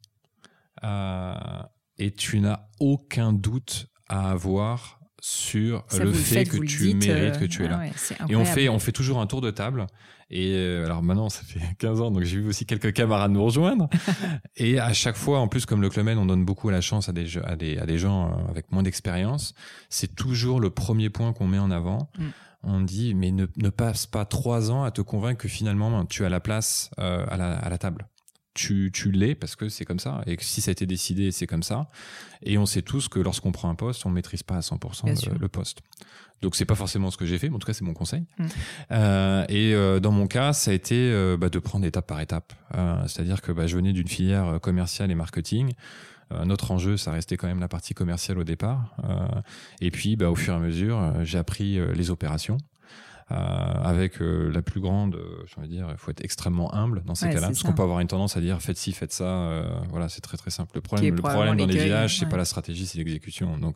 et tu n'as aucun doute à avoir sur le fait que tu mérites que tu es là. Et on fait toujours un tour de table. Et alors maintenant, ça fait 15 ans, donc j'ai vu aussi quelques camarades nous rejoindre. Et à chaque fois, en plus, comme le Club Med, on donne beaucoup la chance à des gens avec moins d'expérience. C'est toujours le premier point qu'on met en avant. On dit, mais ne passe pas 3 ans à te convaincre que finalement, tu as la place à la table. Tu l'es parce que c'est comme ça, et que si ça a été décidé, c'est comme ça. Et on sait tous que lorsqu'on prend un poste, on ne maîtrise pas à 100% le poste. Donc c'est pas forcément ce que j'ai fait, mais en tout cas c'est mon conseil. Dans mon cas, ça a été de prendre étape par étape. C'est-à-dire que je venais d'une filière commerciale et marketing. Notre enjeu, ça restait quand même la partie commerciale au départ. Et puis au fur et à mesure, j'ai appris les opérations. Avec la plus grande, j'ai envie de dire, il faut être extrêmement humble dans ces cas-là, parce qu'on peut avoir une tendance à dire faites ci, faites ça, voilà, c'est très très simple. Le problème dans les villages, c'est pas la stratégie, c'est l'exécution. Donc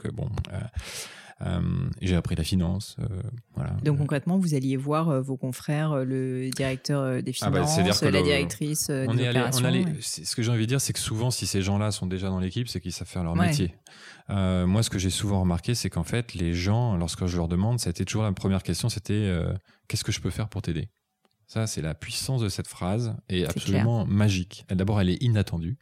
j'ai appris la finance, voilà. Donc concrètement, vous alliez voir vos confrères, le directeur des finances, la directrice des opérations. Ce que j'ai envie de dire, c'est que souvent, si ces gens-là sont déjà dans l'équipe, c'est qu'ils savent faire leur métier. Moi, ce que j'ai souvent remarqué, c'est qu'en fait, les gens, lorsque je leur demande, ça a été toujours la première question, c'était qu'est-ce que je peux faire pour t'aider? Ça, c'est la puissance de cette phrase est absolument magique. D'abord, elle est inattendue.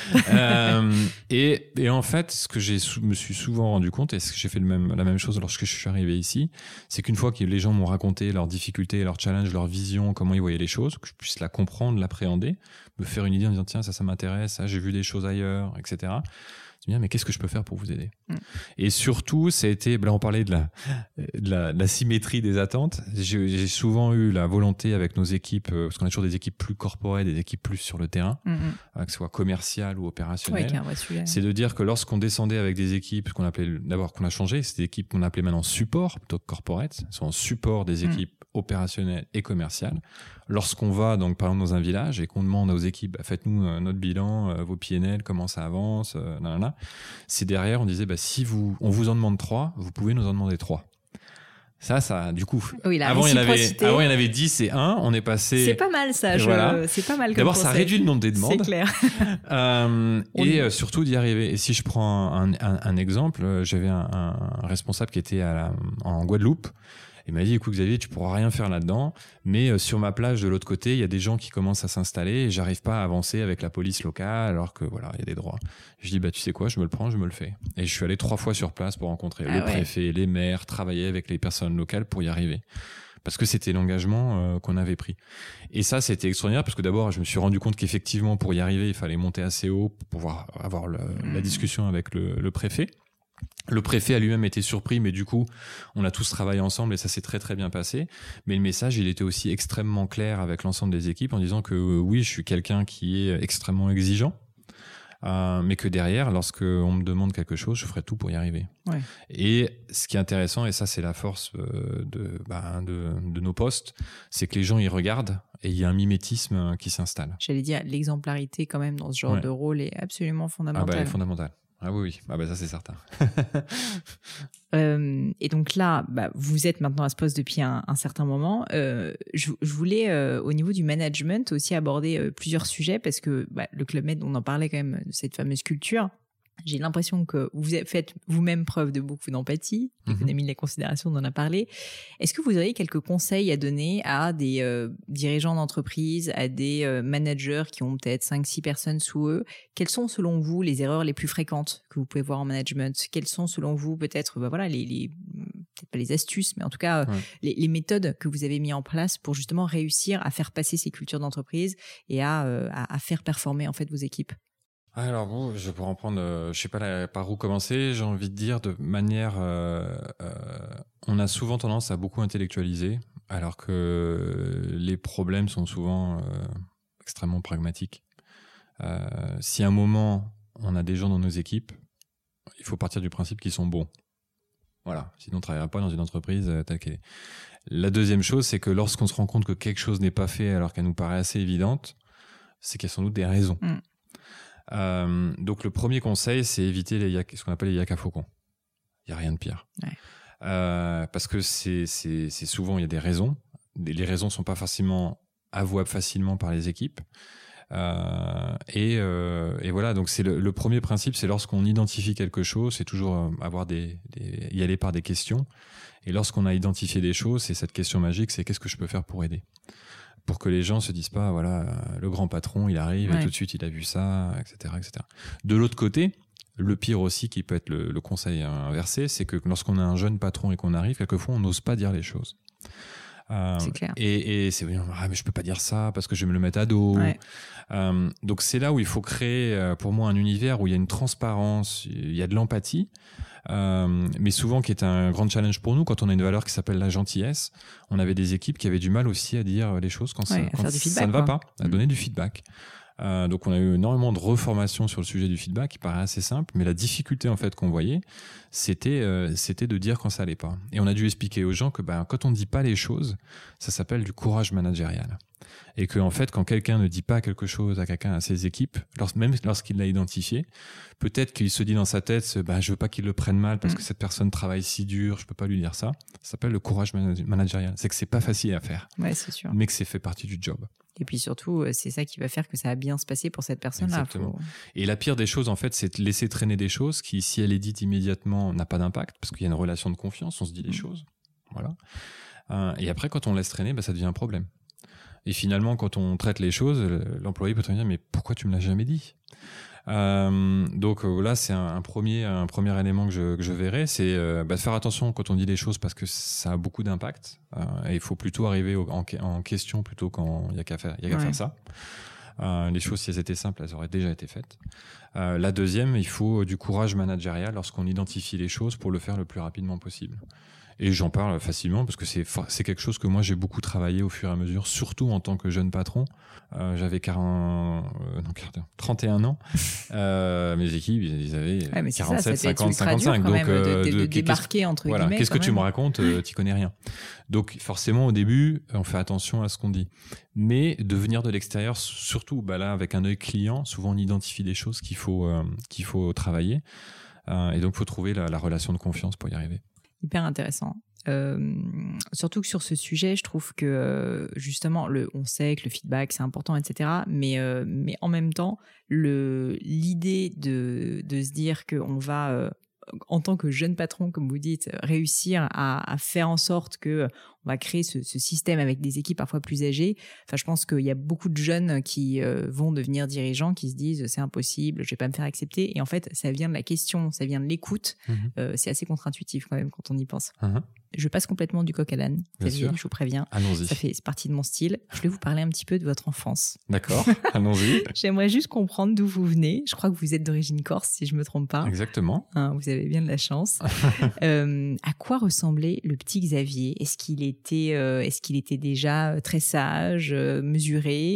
Et en fait, ce que me suis souvent rendu compte, et ce que j'ai fait la même chose lorsque je suis arrivé ici, c'est qu'une fois que les gens m'ont raconté leurs difficultés, leurs challenges, leur vision, comment ils voyaient les choses, que je puisse la comprendre, l'appréhender, me faire une idée en disant tiens, ça m'intéresse, ça, j'ai vu des choses ailleurs, etc. Mais qu'est-ce que je peux faire pour vous aider? Et surtout, ça a été, on parlait de la symétrie des attentes. J'ai souvent eu la volonté avec nos équipes, parce qu'on a toujours des équipes plus corporate, des équipes plus sur le terrain, que ce soit commercial ou opérationnel. C'est de dire que lorsqu'on descendait avec des équipes, qu'on a changé, c'est des équipes qu'on appelait maintenant support plutôt que corporate, sont en support des équipes opérationnelles et commerciales. Lorsqu'on va, donc, par exemple, dans un village et qu'on demande aux équipes, faites-nous notre bilan, vos PNL, comment ça avance, c'est derrière, on disait, si on vous en demande 3, vous pouvez nous en demander 3. Ça, du coup, avant, il y en avait 10 et 1, on est passé. C'est pas mal, ça. C'est pas mal. D'abord, ça réduit le nombre des demandes. C'est clair. Et surtout d'y arriver. Et si je prends un exemple, j'avais un responsable qui était en Guadeloupe. Il m'a dit, écoute Xavier, tu pourras rien faire là-dedans, mais sur ma plage de l'autre côté, il y a des gens qui commencent à s'installer et j'arrive pas à avancer avec la police locale alors que voilà, il y a des droits. Je dis, tu sais quoi, je me le prends, je me le fais. Et je suis allé 3 fois sur place pour rencontrer le préfet, les maires, travailler avec les personnes locales pour y arriver. Parce que c'était l'engagement qu'on avait pris. Et ça, c'était extraordinaire parce que d'abord, je me suis rendu compte qu'effectivement, pour y arriver, il fallait monter assez haut pour pouvoir avoir la discussion avec le préfet. Le préfet a lui-même été surpris, mais du coup, on a tous travaillé ensemble et ça s'est très très bien passé. Mais le message, il était aussi extrêmement clair avec l'ensemble des équipes en disant que oui, je suis quelqu'un qui est extrêmement exigeant, mais que derrière, lorsque on me demande quelque chose, je ferai tout pour y arriver. Ouais. Et ce qui est intéressant, et ça c'est la force de nos postes, c'est que les gens y regardent et il y a un mimétisme qui s'installe. J'allais dire, l'exemplarité quand même dans ce genre de rôle est absolument fondamentale. Elle est fondamentale. Ah oui. Ça c'est certain. Et donc là, vous êtes maintenant à ce poste depuis un certain moment. Je voulais, au niveau du management, aussi aborder plusieurs sujets parce que le Club Med, on en parlait quand même de cette fameuse culture. J'ai l'impression que vous faites vous-même preuve de beaucoup d'empathie, d'économie de la considération, on en a parlé. Est-ce que vous auriez quelques conseils à donner à des dirigeants d'entreprise, à des managers qui ont peut-être 5-6 personnes sous eux? Quelles sont selon vous les erreurs les plus fréquentes que vous pouvez voir en management? Quelles sont selon vous peut-être peut-être pas les astuces, mais en tout cas les méthodes que vous avez mis en place pour justement réussir à faire passer ces cultures d'entreprise et à faire performer en fait vos équipes? Alors bon, je pourrais en prendre, je sais pas par où commencer. J'ai envie de dire de manière, on a souvent tendance à beaucoup intellectualiser, alors que les problèmes sont souvent extrêmement pragmatiques. Si à un moment on a des gens dans nos équipes, il faut partir du principe qu'ils sont bons. Voilà, sinon on ne travaillera pas dans une entreprise telle qu'elle est. La deuxième chose, c'est que lorsqu'on se rend compte que quelque chose n'est pas fait alors qu'elle nous paraît assez évidente, c'est qu'il y a sans doute des raisons. Donc le premier conseil, c'est éviter ce qu'on appelle les yaks à faucons. Il n'y a rien de pire. Parce que c'est souvent, il y a des raisons. Les raisons ne sont pas forcément avouables facilement par les équipes. Et voilà, donc c'est le premier principe, c'est lorsqu'on identifie quelque chose, c'est toujours y aller par des questions. Et lorsqu'on a identifié des choses, c'est cette question magique, c'est qu'est-ce que je peux faire pour aider ? Pour que les gens se disent pas, voilà, le grand patron, il arrive et tout de suite, il a vu ça, etc., etc. De l'autre côté, le pire aussi, qui peut être le conseil inversé, c'est que lorsqu'on a un jeune patron et qu'on arrive, quelquefois, on n'ose pas dire les choses. C'est clair. Et c'est mais je peux pas dire ça parce que je vais me le mettre à dos. Donc c'est là où il faut créer, pour moi, un univers où il y a une transparence, il y a de l'empathie. Mais souvent qui est un grand challenge pour nous quand on a une valeur qui s'appelle la gentillesse. On avait des équipes qui avaient du mal aussi à dire les choses quand ça ne va pas, à donner du feedback. Donc on a eu énormément de reformation sur le sujet du feedback qui paraît assez simple, mais la difficulté en fait qu'on voyait, c'était de dire quand ça allait pas. Et on a dû expliquer aux gens que quand on ne dit pas les choses, ça s'appelle du courage managérial. Et que en fait, quand quelqu'un ne dit pas quelque chose à quelqu'un, à ses équipes, même lorsqu'il l'a identifié, peut-être qu'il se dit dans sa tête, je veux pas qu'il le prenne mal parce que cette personne travaille si dur, je peux pas lui dire ça. Ça s'appelle le courage managérial. C'est que c'est pas facile à faire. Ouais, c'est sûr. Mais que c'est fait partie du job. Et puis surtout, c'est ça qui va faire que ça va bien se passer pour cette personne-là. Exactement. Et la pire des choses, en fait, c'est de laisser traîner des choses qui, si elle est dite immédiatement, n'a pas d'impact parce qu'il y a une relation de confiance, on se dit des choses. Voilà. Et après, quand on laisse traîner, ça devient un problème. Et finalement, quand on traite les choses, l'employé peut te dire « mais pourquoi tu me l'as jamais dit ?» Donc là, c'est un premier élément que je verrais, c'est de faire attention quand on dit les choses parce que ça a beaucoup d'impact. Et il faut plutôt arriver en question plutôt quand il y a qu'à faire ça. Les choses, si elles étaient simples, elles auraient déjà été faites. La deuxième, il faut du courage managérial lorsqu'on identifie les choses pour le faire le plus rapidement possible. Et j'en parle facilement parce que c'est quelque chose que moi j'ai beaucoup travaillé au fur et à mesure, surtout en tant que jeune patron. J'avais 31 ans. Mes équipes, ils avaient 47, 50, 55. Donc, de débarquer entre guillemets. Voilà, qu'est-ce que tu me racontes? T'y connais rien. Donc, forcément, au début, on fait attention à ce qu'on dit. Mais de venir de l'extérieur, surtout, là, avec un œil client, souvent on identifie des choses qu'il faut travailler. Et donc, il faut trouver la relation de confiance pour y arriver. Hyper intéressant. Surtout que sur ce sujet, je trouve que justement, on sait que le feedback c'est important, etc. Mais en même temps, l'idée de se dire qu'on va, en tant que jeune patron, comme vous dites, réussir à faire en sorte que va créer ce système avec des équipes parfois plus âgées. Enfin, je pense qu'il y a beaucoup de jeunes qui vont devenir dirigeants, qui se disent c'est impossible, je vais pas me faire accepter. Et en fait, ça vient de la question, ça vient de l'écoute. C'est assez contre-intuitif quand même quand on y pense. Je passe complètement du coq à l'âne. Je vous préviens. Allons-y. C'est partie de mon style. Je vais vous parler un petit peu de votre enfance. D'accord, allons-y. J'aimerais juste comprendre d'où vous venez. Je crois que vous êtes d'origine corse, si je me trompe pas. Exactement. Vous avez bien de la chance. À quoi ressemblait le petit Xavier ? Est-ce qu'il était déjà très sage, mesuré ?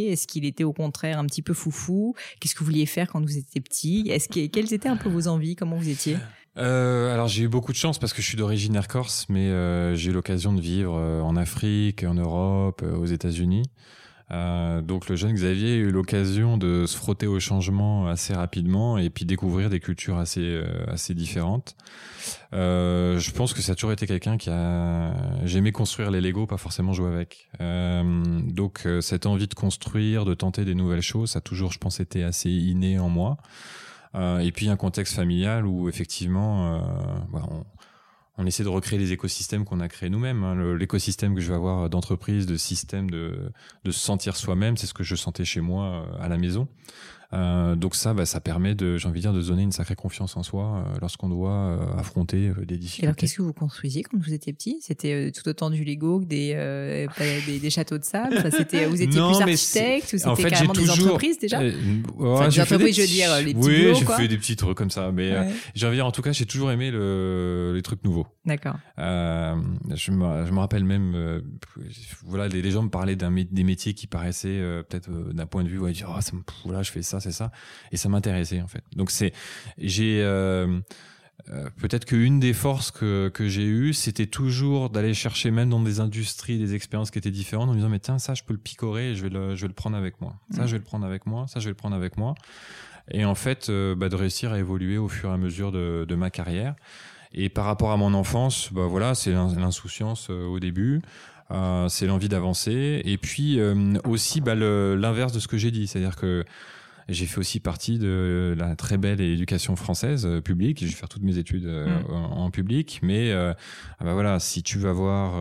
Est-ce qu'il était au contraire un petit peu foufou ? Qu'est-ce que vous vouliez faire quand vous étiez petit ? Quelles étaient un peu vos envies ? Comment vous étiez ? Alors j'ai eu beaucoup de chance parce que je suis d'origine corse, mais j'ai eu l'occasion de vivre en Afrique, en Europe, aux États-Unis. Donc le jeune Xavier a eu l'occasion de se frotter au changement assez rapidement et puis découvrir des cultures assez différentes. Je pense que ça a toujours été quelqu'un j'aimais construire les Lego, pas forcément jouer avec. Donc cette envie de construire, de tenter des nouvelles choses, ça a toujours, je pense, été assez inné en moi. Et puis un contexte familial où effectivement on essaie de recréer les écosystèmes qu'on a créés nous-mêmes. L'écosystème que je vais avoir d'entreprise, de système, de se sentir soi-même, c'est ce que je sentais chez moi à la maison. Donc ça permet de se donner une sacrée confiance en soi lorsqu'on doit affronter des difficultés. Et alors qu'est-ce que vous construisiez quand vous étiez petit ? C'était tout autant du Lego que des châteaux de sable. Vous étiez plus architecte ou c'était en fait, carrément des entreprises déjà des entreprises, je veux dire les petits boulots, j'ai fait des petits trucs comme ça, mais j'ai envie de dire, en tout cas, j'ai toujours aimé les trucs nouveaux. D'accord. Je me rappelle même, les gens me parlaient des métiers qui paraissaient peut-être d'un point de vue, je fais ça, c'est ça, et ça m'intéressait en fait. Donc peut-être qu'une des forces que j'ai eues, c'était toujours d'aller chercher même dans des industries, des expériences qui étaient différentes, en me disant mais tiens, ça je peux le picorer et je vais le prendre avec moi. Ça je vais le prendre avec moi, ça je vais le prendre avec moi. Et en fait, de réussir à évoluer au fur et à mesure de ma carrière. Et par rapport à mon enfance, c'est l'insouciance au début. C'est l'envie d'avancer. Et puis aussi l'inverse de ce que j'ai dit, c'est-à-dire que j'ai fait aussi partie de la très belle éducation française publique. Je vais faire toutes mes études en public, mais si tu veux avoir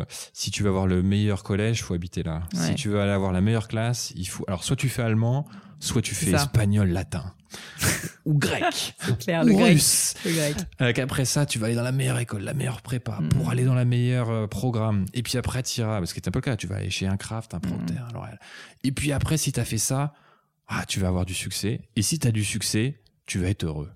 le meilleur collège, faut habiter là. Ouais. Si tu veux aller avoir la meilleure classe, alors soit tu fais allemand, soit tu fais espagnol, latin ou grec, c'est clair, ou russe. Après ça, tu vas aller dans la meilleure école, la meilleure prépa pour aller dans la meilleure programme. Et puis après, tu iras, parce que c'est un peu le cas, tu vas aller chez un Kraft, un Procter, un L'Oréal. Et puis après, si tu as fait ça, tu vas avoir du succès. Et si tu as du succès, tu vas être heureux.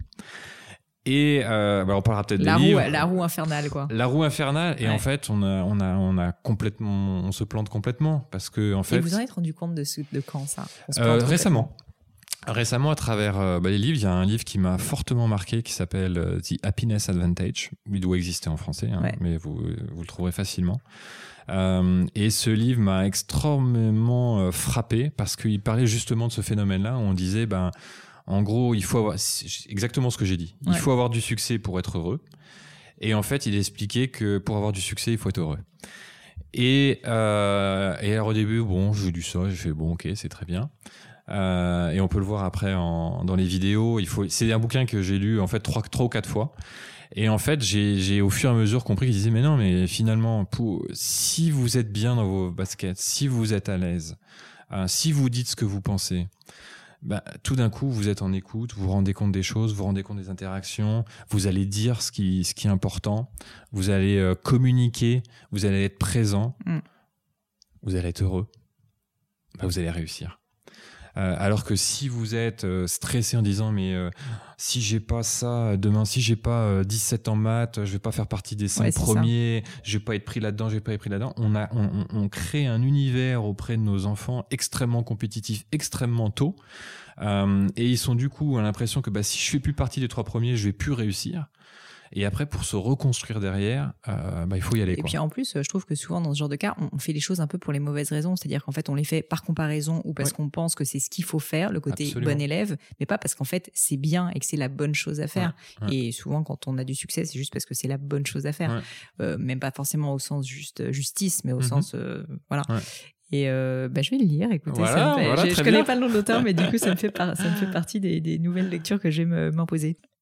Et on parlera peut-être des livres. La roue infernale, quoi. La roue infernale. Et en fait, on a complètement, on se plante complètement parce que en fait. Et vous en êtes rendu compte de quand ça Récemment. Récemment, à travers les livres, il y a un livre qui m'a fortement marqué qui s'appelle The Happiness Advantage. Il doit exister en français, mais vous le trouverez facilement. Et ce livre m'a extrêmement frappé parce qu'il parlait justement de ce phénomène-là où on disait, en gros, il faut avoir, c'est exactement ce que j'ai dit. Il faut avoir du succès pour être heureux. Et en fait, il expliquait que pour avoir du succès, il faut être heureux. Et alors au début, j'ai dit ça, j'ai fait ok, c'est très bien. Et on peut le voir après dans les vidéos. C'est un bouquin que j'ai lu en fait 3 ou 4 fois. Et en fait, j'ai au fur et à mesure compris qu'il disait mais non, mais finalement, si vous êtes bien dans vos baskets, si vous êtes à l'aise, si vous dites ce que vous pensez, tout d'un coup, vous êtes en écoute, vous vous rendez compte des choses, vous vous rendez compte des interactions, vous allez dire ce qui est important, vous allez communiquer, vous allez être présent, vous allez être heureux, vous allez réussir. Alors que si vous êtes stressé en disant mais si j'ai pas ça demain, si j'ai pas 17 en maths, je vais pas faire partie des 5 premiers, je vais pas être pris là-dedans, on crée un univers auprès de nos enfants extrêmement compétitif, extrêmement tôt, et ils sont du coup à l'impression que si je fais plus partie des 3 premiers, je vais plus réussir. Et après, pour se reconstruire derrière, il faut y aller. Et puis en plus, je trouve que souvent dans ce genre de cas, on fait les choses un peu pour les mauvaises raisons. C'est-à-dire qu'en fait, on les fait par comparaison ou parce qu'on pense que c'est ce qu'il faut faire, le côté bon élève, mais pas parce qu'en fait, c'est bien et que c'est la bonne chose à faire. Et souvent, quand on a du succès, c'est juste parce que c'est la bonne chose à faire. Même pas forcément au sens justice, mais au sens... voilà. Et je vais le lire, écoutez, je connais pas le nom de l'auteur, mais du coup ça me fait partie des nouvelles lectures que je vais m'imposer.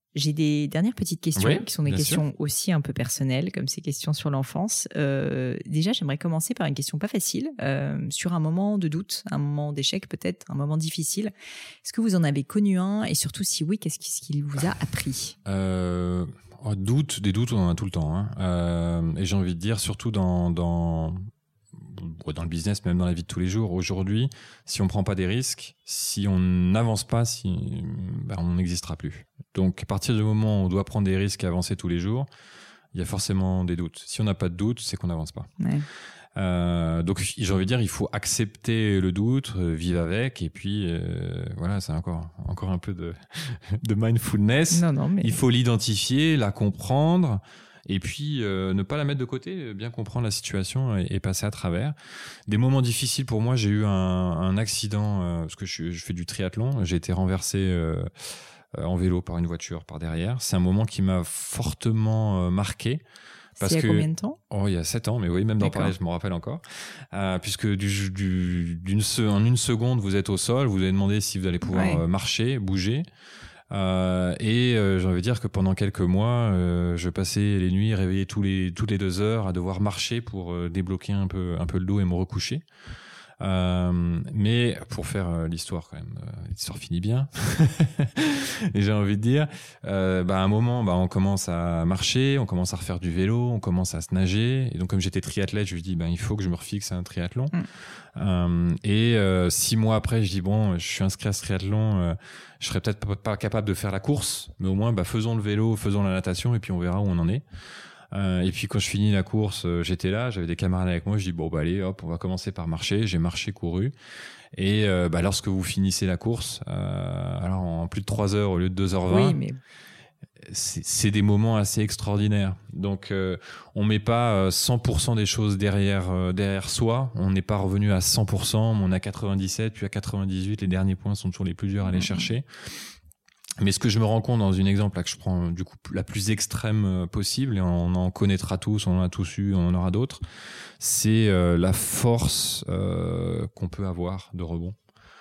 J'ai des dernières petites questions qui sont des questions sûr. aussi un peu personnelles, comme ces questions sur l'enfance. Déjà, j'aimerais commencer par une question pas facile, sur un moment de doute, un moment d'échec peut-être, un moment difficile. Est-ce que vous en avez connu un? Et surtout, si oui, qu'est-ce qu'il vous a appris? Des doutes, on en a tout le temps. Hein. Et j'ai envie de dire, surtout dans le business, même dans la vie de tous les jours. Aujourd'hui, si on prend pas des risques, si on n'avance pas, on n'existera plus. Donc, à partir du moment où on doit prendre des risques et avancer tous les jours, il y a forcément des doutes. Si on n'a pas de doute, c'est qu'on n'avance pas. Ouais. Donc, j'ai envie de dire, il faut accepter le doute, vivre avec, et puis voilà, c'est encore un peu de mindfulness. Non, mais... Il faut l'identifier, la comprendre. Et puis, ne pas la mettre de côté, bien comprendre la situation et passer à travers. Des moments difficiles pour moi, j'ai eu un accident, parce que je fais du triathlon. J'ai été renversé en vélo par une voiture par derrière. C'est un moment qui m'a fortement marqué. Parce il y a combien de temps? Il y a 7 ans, mais oui, même d'en parler, je me rappelle encore. Puisque en une seconde, vous êtes au sol, vous avez demandé si vous allez pouvoir marcher, bouger. J'ai envie de dire que pendant quelques mois, je passais les nuits réveillé toutes les 2 heures à devoir marcher pour débloquer un peu le dos et me recoucher. Mais pour faire l'histoire quand même, l'histoire finit bien. Et j'ai envie de dire, à un moment, on commence à marcher, on commence à refaire du vélo, on commence à se nager. Et donc comme j'étais triathlète, je me dis il faut que je me refixe à un triathlon. 6 mois après, je dis je suis inscrit à ce triathlon. Je serais peut-être pas capable de faire la course, mais au moins faisons le vélo, faisons la natation, et puis on verra où on en est. Et puis quand je finis la course, j'étais là, j'avais des camarades avec moi, je dis allez hop, on va commencer par marcher. J'ai marché, couru, et lorsque vous finissez la course, alors en plus de 3 heures au lieu de 2h20, oui, mais... c'est des moments assez extraordinaires. Donc on met pas 100% des choses derrière soi, on n'est pas revenu à 100%, mais on a 97, puis à 98, les derniers points sont toujours les plus durs à aller chercher. Mais ce que je me rends compte dans un exemple là, que je prends du coup la plus extrême possible, et on en connaîtra tous, on en a tous eu, on en aura d'autres, c'est la force qu'on peut avoir de rebond.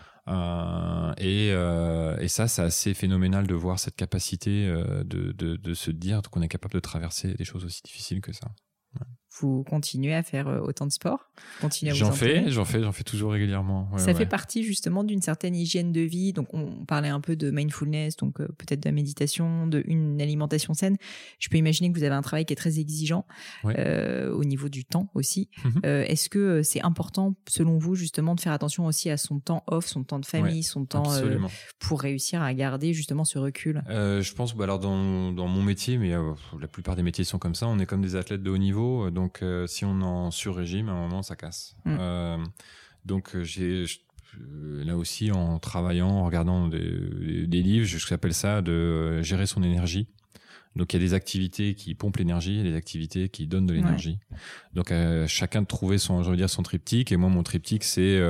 Et ça, c'est assez phénoménal de voir cette capacité de se dire qu'on est capable de traverser des choses aussi difficiles que ça. Ouais. Vous continuez à faire autant de sport? J'en fais toujours régulièrement. Ça fait partie justement d'une certaine hygiène de vie. Donc on parlait un peu de mindfulness, donc peut-être de la méditation, d'une alimentation saine. Je peux imaginer que vous avez un travail qui est très exigeant au niveau du temps aussi. Est-ce que c'est important selon vous justement de faire attention aussi à son temps off, son temps de famille, son temps pour réussir à garder justement ce recul? Je pense alors dans mon métier, mais la plupart des métiers sont comme ça, on est comme des athlètes de haut niveau, donc si on est en sur-régime, à un moment ça casse. Donc là aussi, en travaillant, en regardant des livres, j'appelle ça de gérer son énergie. Donc il y a des activités qui pompent l'énergie et des activités qui donnent de l'énergie. Donc chacun de trouver son triptyque, et moi mon triptyque c'est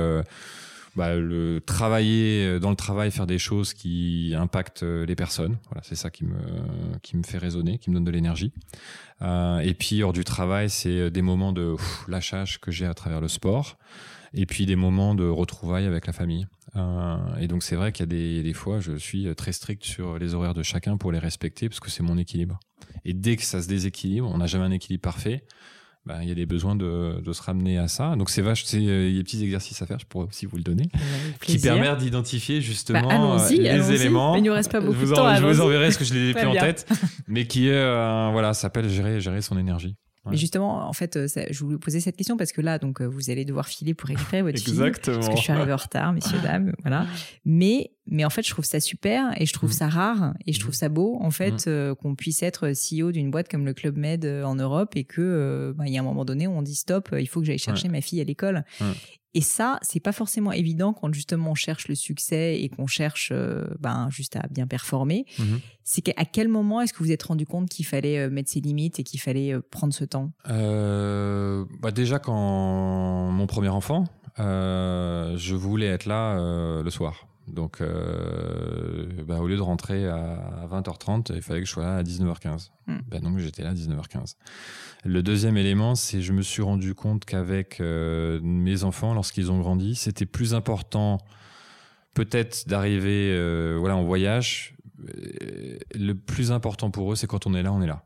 le travailler dans le travail, faire des choses qui impactent les personnes. Voilà, c'est ça qui me fait résonner, qui me donne de l'énergie. Et puis hors du travail, c'est des moments de lâchage que j'ai à travers le sport, et puis des moments de retrouvailles avec la famille. Et donc c'est vrai qu'il y a des fois, je suis très strict sur les horaires de chacun pour les respecter, parce que c'est mon équilibre. Et dès que ça se déséquilibre, on n'a jamais un équilibre parfait. Il y a des besoins de se ramener à ça. Donc il y a des petits exercices à faire, je pourrais aussi vous le donner, qui permettent d'identifier justement les éléments. Mais il ne nous reste pas beaucoup de temps. Je vous enverrai ce que je l'ai plus en tête, mais qui est s'appelle gérer son énergie. Mais justement, en fait, je voulais vous poser cette question parce que là, donc, vous allez devoir filer pour récupérer votre fille. Exactement. Parce que je suis arrivée en retard, messieurs, dames, voilà. Mais en fait, je trouve ça super et je trouve ça rare et je trouve ça beau, en fait, qu'on puisse être CEO d'une boîte comme le Club Med en Europe et que, il y a un moment donné où on dit stop, il faut que j'aille chercher ma fille à l'école. Et ça, c'est pas forcément évident quand justement on cherche le succès et qu'on cherche juste à bien performer. C'est qu'à quel moment est-ce que vous vous êtes rendu compte qu'il fallait mettre ses limites et qu'il fallait prendre ce temps? Déjà quand mon premier enfant, je voulais être là le soir. Donc, au lieu de rentrer à 20h30, il fallait que je sois là à 19h15. Donc, j'étais là à 19h15. Le deuxième élément, c'est je me suis rendu compte qu'avec mes enfants, lorsqu'ils ont grandi, c'était plus important peut-être d'arriver en voyage, le plus important pour eux, c'est quand on est là.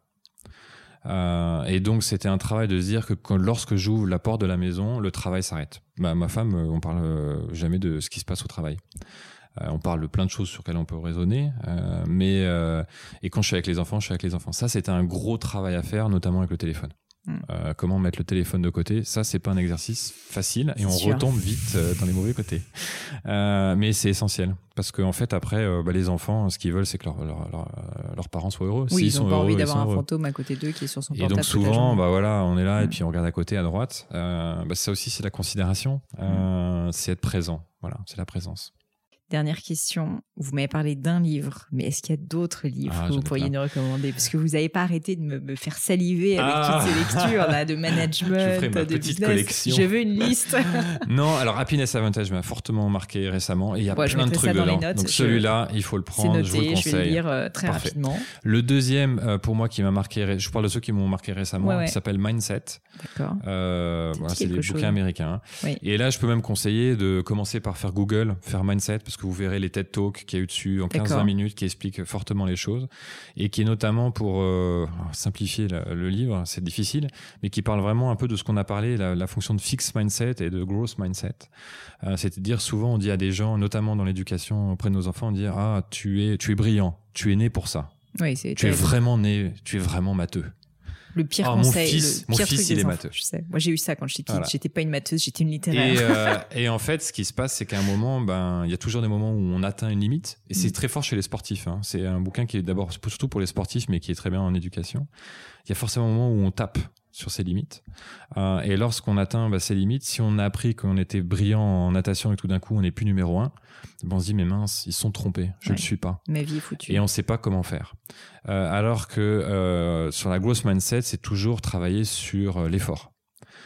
Et donc c'était un travail de se dire que lorsque j'ouvre la porte de la maison, le travail s'arrête. Ma femme, on parle jamais de ce qui se passe au travail. On parle de plein de choses sur lesquelles on peut raisonner, et quand je suis avec les enfants, Ça, c'était un gros travail à faire, notamment avec le téléphone. Comment mettre le téléphone de côté, ça c'est pas un exercice facile et on retombe vite dans les mauvais côtés, mais c'est essentiel parce qu'en fait après les enfants, ce qu'ils veulent, c'est que leurs parents soient heureux. Oui, ils ont pas envie d'avoir un fantôme à côté d'eux qui est sur son portable. Et donc souvent on est là et puis on regarde à côté, à droite. Ça aussi, c'est la considération, c'est être présent. Voilà, c'est la présence. Dernière question, vous m'avez parlé d'un livre, mais est-ce qu'il y a d'autres livres que vous pourriez nous recommander? Parce que vous n'avez pas arrêté de me faire saliver avec toutes ces lectures là, de management, je ferai ma de petite business. collection. Je veux une liste. Non, alors Happiness Advantage m'a fortement marqué récemment et il y a plein de trucs dedans. Donc celui-là, il faut le prendre, noté, je vous le conseille. Je vais le lire très rapidement. Le deuxième, pour moi, qui m'a marqué, je parle de ceux qui m'ont marqué récemment, qui s'appelle Mindset. D'accord. C'est des bouquins américains. Oui. Et là, je peux même conseiller de commencer par faire Google, faire Mindset, parce que vous verrez les TED Talks qu'il y a eu dessus en 15-20 minutes qui expliquent fortement les choses et qui est notamment pour simplifier le livre, c'est difficile, mais qui parle vraiment un peu de ce qu'on a parlé, la fonction de fixed mindset et de growth mindset. C'est-à-dire souvent on dit à des gens, notamment dans l'éducation auprès de nos enfants, on dit tu es brillant, tu es né pour ça. Oui, tu es vraiment né, tu es vraiment matheux. Le pire conseil, mon fils il est matheux. Je sais. Moi j'ai eu ça quand j'étais petite. Voilà. J'étais pas une matheuse, j'étais une littéraire. Et en fait, ce qui se passe, c'est qu'à un moment, il y a toujours des moments où on atteint une limite. Et c'est très fort chez les sportifs. C'est un bouquin qui est d'abord surtout pour les sportifs, mais qui est très bien en éducation. Il y a forcément un moment où on tape sur ses limites. Et lorsqu'on atteint ces limites, si on a appris qu'on était brillant en natation et tout d'un coup on n'est plus numéro 1, on se dit mais mince, ils se sont trompés, je ne le suis pas. Ma vie est foutue. Et on ne sait pas comment faire. Alors que sur la growth mindset, c'est toujours travailler sur l'effort.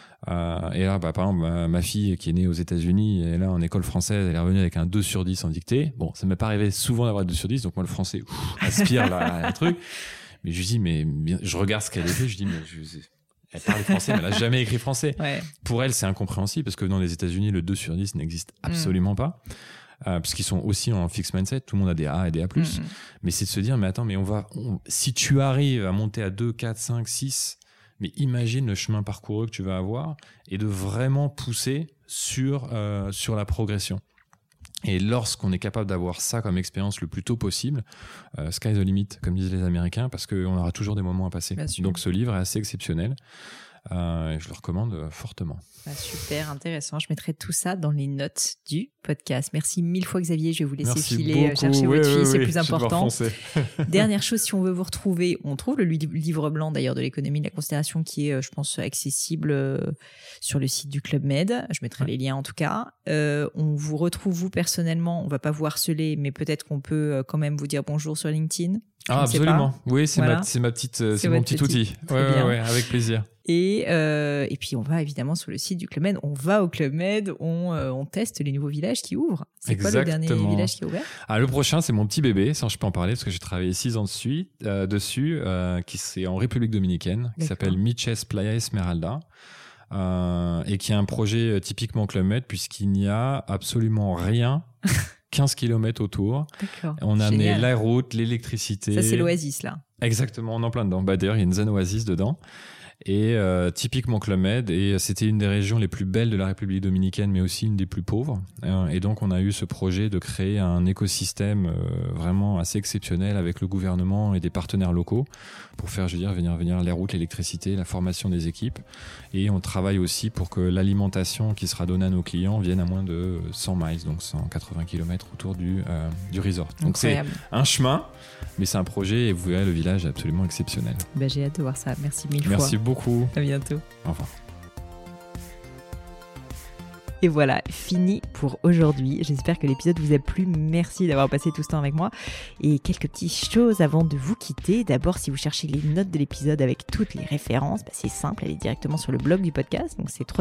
Et là, par exemple, ma fille qui est née aux États-Unis, elle est là en école française, elle est revenue avec un 2/10 en dictée. Bon, ça ne m'est pas arrivé souvent d'avoir 2/10, donc moi le français aspire le truc. Mais je lui dis, mais je regarde ce qu'elle a fait, je dis, mais elle parle français, mais elle n'a jamais écrit français. Ouais. Pour elle, c'est incompréhensible parce que dans les États-Unis, le 2/10 n'existe absolument pas. Parce qu'ils sont aussi en fixed mindset, tout le monde a des A et des A+. Mais c'est de se dire, mais attends, mais si tu arrives à monter à 2, 4, 5, 6, mais imagine le chemin parcouru que tu vas avoir et de vraiment pousser sur la progression. Et lorsqu'on est capable d'avoir ça comme expérience le plus tôt possible, sky the limit, comme disent les Américains, parce qu'on aura toujours des moments à passer. Donc ce livre est assez exceptionnel. Je le recommande fortement. Super intéressant. Je mettrai tout ça dans les notes du podcast. Merci 1000 fois Xavier. Je vais vous laisser filer chercher votre fille, c'est plus important. Dernière chose, si on veut vous retrouver, on trouve le livre blanc d'ailleurs de l'économie de la considération qui est, je pense, accessible sur le site du Club Med. Je mettrai les liens en tout cas. On vous retrouve vous personnellement. On va pas vous harceler, mais peut-être qu'on peut quand même vous dire bonjour sur LinkedIn. Absolument. Oui, c'est mon petit outil. Ouais, avec plaisir. Et puis on va évidemment sur le site du Club Med, on va au Club Med, on teste les nouveaux villages qui ouvrent. C'est quoi le dernier village qui est ouvert ? Le prochain, c'est mon petit bébé, ça je peux en parler parce que j'ai travaillé 6 ans dessus, qui c'est en République Dominicaine, qui s'appelle Miches Playa Esmeralda. Et qui est un projet typiquement Club Med puisqu'il n'y a absolument rien 15 km autour. D'accord. On a amené la route, l'électricité. Ça, c'est l'oasis, là. Exactement, on est en plein dedans. D'ailleurs, il y a une zen oasis dedans. Et typiquement Club Med, et c'était une des régions les plus belles de la République dominicaine, mais aussi une des plus pauvres. Et donc, on a eu ce projet de créer un écosystème vraiment assez exceptionnel avec le gouvernement et des partenaires locaux pour faire, venir les routes, l'électricité, la formation des équipes. Et on travaille aussi pour que l'alimentation qui sera donnée à nos clients vienne à moins de 100 miles, donc 180 km autour du resort. Donc, incroyable. C'est un chemin, mais c'est un projet et vous verrez, le village est absolument exceptionnel. J'ai hâte de voir ça. Merci 1000 fois. Merci beaucoup. À bientôt. Au revoir. Et voilà, fini pour aujourd'hui. J'espère que l'épisode vous a plu. Merci d'avoir passé tout ce temps avec moi. Et quelques petites choses avant de vous quitter. D'abord, si vous cherchez les notes de l'épisode avec toutes les références, c'est simple, allez directement sur le blog du podcast. Donc c'est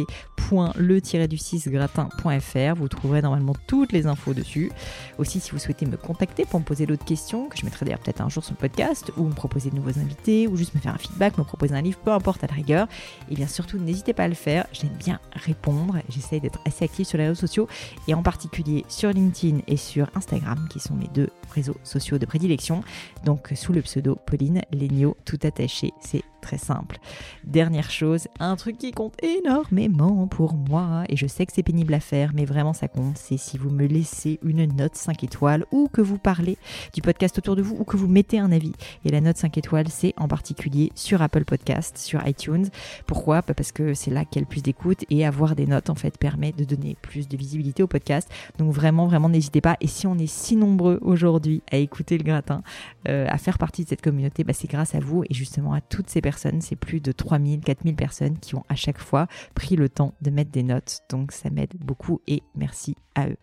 www.le-du6gratin.fr. Vous trouverez normalement toutes les infos dessus. Aussi, si vous souhaitez me contacter pour me poser d'autres questions, que je mettrai d'ailleurs peut-être un jour sur le podcast, ou me proposer de nouveaux invités, ou juste me faire un feedback, me proposer un livre, peu importe à la rigueur, et bien surtout, n'hésitez pas à le faire. J'aime bien répondre. j'essaye d'être assez active sur les réseaux sociaux et en particulier sur LinkedIn et sur Instagram qui sont mes 2 réseaux sociaux de prédilection. Donc sous le pseudo Pauline Léniaud, tout attaché, c'est très simple. Dernière chose, un truc qui compte énormément pour moi et je sais que c'est pénible à faire mais vraiment ça compte, c'est si vous me laissez une note 5 étoiles ou que vous parlez du podcast autour de vous ou que vous mettez un avis. Et la note 5 étoiles, c'est en particulier sur Apple Podcast, sur iTunes. Pourquoi ? Parce que c'est là qu'il y a le plus d'écoute et avoir des notes en fait permet de donner plus de visibilité au podcast. Donc vraiment n'hésitez pas. Et si on est si nombreux aujourd'hui à écouter le gratin, à faire partie de cette communauté, c'est grâce à vous et justement à toutes ces personnes. C'est plus de 3000, 4000 personnes qui ont à chaque fois pris le temps de mettre des notes. Donc ça m'aide beaucoup et merci à eux.